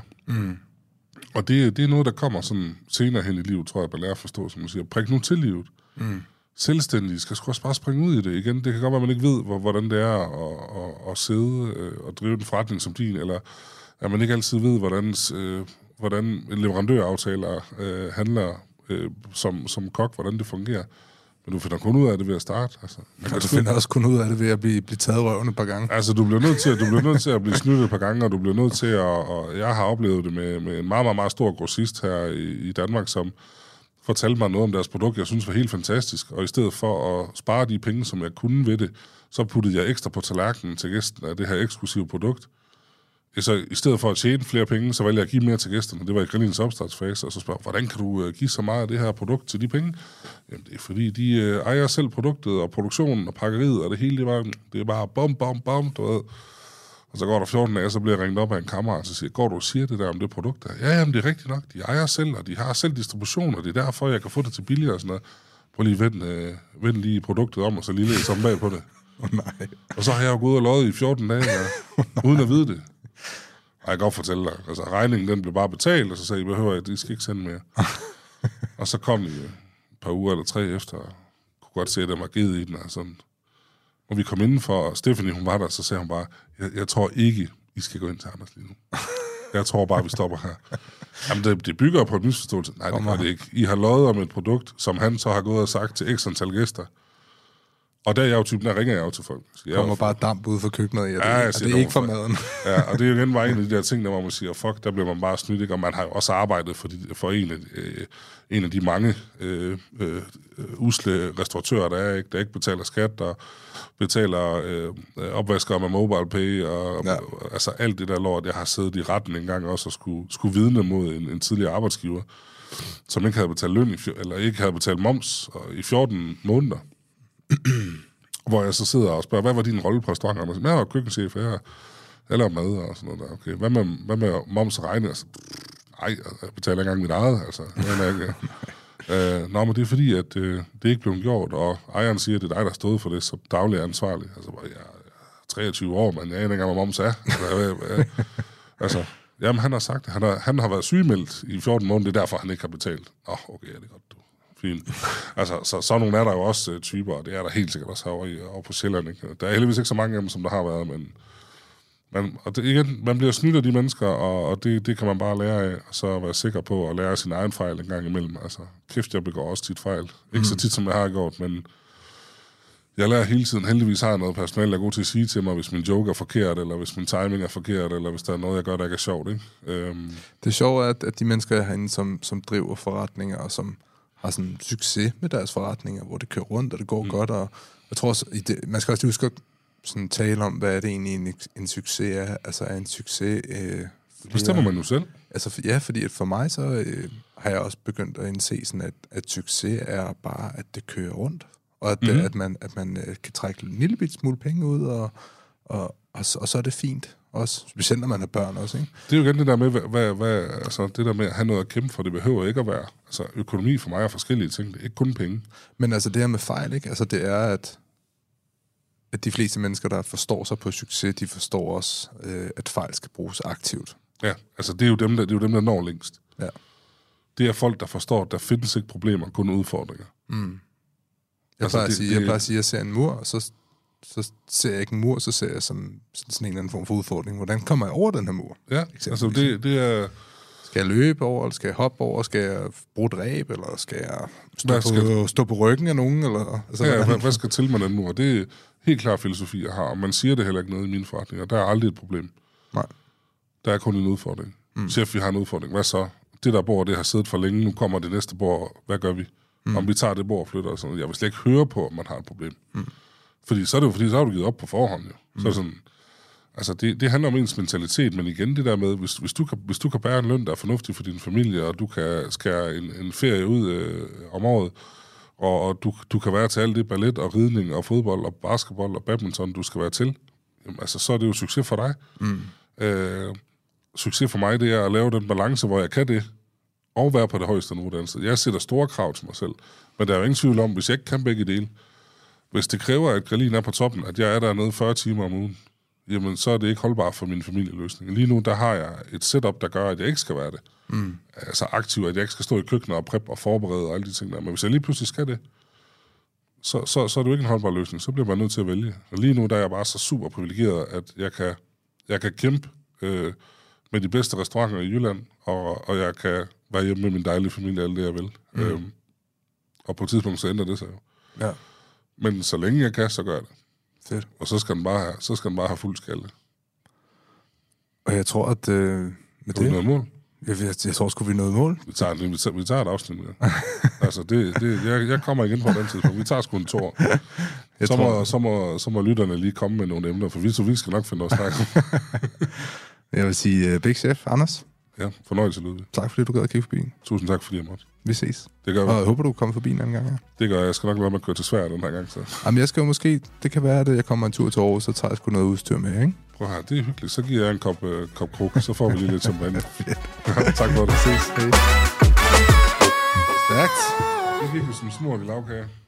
Og det er noget, der kommer sådan senere hen i livet, tror jeg, at lære at forstå, som man siger. Prik nu til livet. Selvstændige skal sgu også bare springe ud i det igen. Det kan godt være, at man ikke ved, hvordan det er at sidde og drive en forretning som din, eller at man ikke altid ved, hvordan en leverandøraftaler handler som kok, hvordan det fungerer. Men du finder kun ud af det ved at starte. Altså, du finder også kun ud af det ved at blive taget røven et par gange. Altså, du bliver nødt til at blive snydt et par gange, og du bliver nødt til at... Og jeg har oplevet det med en meget, meget, meget stor grossist her i Danmark, som fortalte mig noget om deres produkt, jeg synes var helt fantastisk. Og i stedet for at spare de penge, som jeg kunne ved det, så puttede jeg ekstra på tallerkenen til gæsten af det her eksklusive produkt. Så i stedet for at tjene flere penge, så valgte jeg at give mere til gæsterne. Det var i Grenins opstartsfase, og så spørger hvordan kan du give så meget af det her produkt til de penge? Jamen, det er fordi, de ejer selv produktet, og produktionen, og pakkeriet, og det hele, det er bare bom, du ved. Og så går der 14 dage, så bliver jeg ringet op af en kammerat, og så siger, går du og siger det der om det produkt der? Ja, jamen, det er rigtigt nok. De ejer selv, og de har selv distribution, og det er derfor, jeg kan få det til billigere og sådan noget. Prøv lige vend lige produktet om, og så lige læse om bag på det. Nej. Og så har jeg jo gået og løjet i 14 dage, uden at vide det. Og jeg kan godt fortælle dig, altså regningen den blev bare betalt, og så sagde jeg, de skal ikke sende mere. Og så kom de et par uger eller 3 efter, og kunne godt se, at der var givet i den, og sådan. Og vi kom indenfor, og Stephanie, hun var der, så sagde hun bare, jeg tror ikke, I skal gå ind til Anders lige nu. Jeg tror bare, vi stopper her. Jamen, det bygger på en misforståelse. Nej, det gør det ikke. I har løjet om et produkt, som han så har gået og sagt til x antal gæster. Og der er jeg jo typen, der ringer jeg jo til folk. Der kommer bare damp ud fra køkkenet, det er ikke for maden. Ja, og det er jo igen bare en af de der ting, der hvor man siger, fuck, der bliver man bare snydt, ikke? Og man har jo også arbejdet for en af de mange usle restauratører, der ikke betaler skat, og betaler opvasker med MobilePay, og altså alt det der lort, jeg har siddet i retten en gang også, og skulle vidne mod en tidligere arbejdsgiver, som ikke havde betalt løn, eller ikke havde betalt moms i 14 måneder. Hvor jeg så sidder og spørger, hvad var din rolle på restauranten? Jeg var køkkenchef, jeg laver mad og sådan noget der. Okay, hvad med moms og regne? Altså, nej, jeg betaler ikke engang mit eget, altså. Men det er fordi, at det ikke blev gjort, og ejeren siger, at det er dig, der stod for det, så daglig ansvarlig. Altså, jeg er 23 år, men jeg aner ikke engang, hvad moms er. Altså, jamen, han har sagt, han har været sygemeldt i 14 måneder, det er derfor, han ikke har betalt. Okay, det er godt, du. Fint. Altså, så nogle er der jo også typer, og det er der helt sikkert også over på Sjælland, ikke? Der er heldigvis ikke så mange af dem, som der har været, men man bliver snydt af de mennesker, og det kan man bare lære af, og så være sikker på at lære sin egen fejl en gang imellem. Altså, kæft, jeg begår også tit fejl. Ikke så tit, som jeg har gjort, men Jeg lærer hele tiden. Heldigvis har jeg noget personale, der er god til at sige til mig, hvis min joke er forkert, eller hvis min timing er forkert, eller hvis der er noget, jeg gør, der ikke er sjovt. Ikke? Det sjove er, at de mennesker herinde, som driver forretninger, og som har sådan succes med deres forretninger, hvor det kører rundt, og det går godt, og jeg tror også, man skal også huske at sådan tale om, hvad er det egentlig en succes er. Altså er en succes... bestemmer man jo selv. Altså, ja, fordi for mig så har jeg også begyndt at indse sådan, at succes er bare, at det kører rundt. Og at man kan trække en lille bit smule penge ud, og så er det fint. Også, specielt når man er børn også, ikke? Det er jo igen det der med, altså det der med at have noget at kæmpe for, det behøver ikke at være. Altså økonomi for mig er forskellige ting, det er ikke kun penge. Men altså det her med fejl, ikke? Altså det er, at de fleste mennesker, der forstår sig på succes, de forstår også, at fejl skal bruges aktivt. Ja, altså det er jo dem, der når længst. Ja. Det er folk, der forstår, at der findes ikke problemer, kun udfordringer. Jeg plejer at sige, at jeg ser en mur, og så ser jeg ikke en mur, så ser jeg som sådan en eller anden form for udfordring. Hvordan kommer jeg over den her mur? Ja, altså det er... Skal jeg løbe over, eller skal jeg hoppe over, skal jeg bruge et ræb, eller skal jeg stå på ryggen af nogen? Eller, altså, hvad skal til med den mur? Det er helt klar filosofi, jeg har, og man siger det heller ikke noget i mine forretninger. Der er aldrig et problem. Nej. Der er kun en udfordring. Chef, vi har en udfordring. Hvad så? Det der bord, det har siddet for længe, nu kommer det næste bord. Hvad gør vi? Om vi tager det bord og flytter og sådan. Jeg vil slet ikke høre på, om man har et problem. Fordi så er det jo, fordi så har du givet op på forhånd. Jo. Så er sådan, altså det handler om ens mentalitet, men igen det der med, hvis du kan bære en løn, der er fornuftig for din familie, og du kan skære en ferie ud om året, og du kan være til alt det ballet og ridning og fodbold og basketball og badminton, du skal være til, jamen, altså så er det jo succes for dig. Succes for mig, det er at lave den balance, hvor jeg kan det, og være på det højeste niveau. Jeg sætter store krav til mig selv, men der er jo ingen tvivl om, hvis jeg ikke kan begge dele, hvis det kræver, at grillen er på toppen, at jeg er dernede 40 timer om ugen, jamen så er det ikke holdbart for min familieløsning. Lige nu, der har jeg et setup, der gør, at jeg ikke skal være det. Altså aktiv, at jeg ikke skal stå i køkkenet og prep og forberede og alle de ting der. Men hvis jeg lige pludselig skal det, så er det jo ikke en holdbar løsning. Så bliver man nødt til at vælge. Og lige nu, der er jeg bare så super privilegeret, at jeg kan kæmpe med de bedste restauranter i Jylland, og jeg kan være hjemme med min dejlige familie, alt det jeg vil. Og på et tidspunkt, så ændrer det sig jo. Ja. Men så længe jeg kan, så gør jeg det. Fedt. Og så skal den bare have fuld skalle. Og jeg tror, at med det... noget mål? Jeg tror sgu, vi nåede mål. Vi tager et afsnit med. Altså, jeg kommer igen på den tidspunkt. Vi tager sgu en tår. Så må lytterne lige komme med nogle emner, for vi skal nok finde noget at snakke om. Jeg vil sige Big Chef, Anders. Ja, fornøjelse, Ludvig. Tak fordi du gad at kigge forbi. Tusind tak, fordi jeg måtte. Vi ses. Det gør vi. Og jeg håber, du kommer forbi en anden gang. Ja. Det gør jeg. Jeg skal nok lade mig at køre til Sverige den her gang. Så. Jamen, jeg skal jo måske... Det kan være, at jeg kommer en tur til Aarhus, så tager jeg sgu noget udstyr med, ikke? Prøv her, det er hyggeligt. Så giver jeg en kop kruk, så får vi lige lidt champagne. Tak for det. Ses. Hej. Stærkt. Det er virkelig som smurt i lavkage.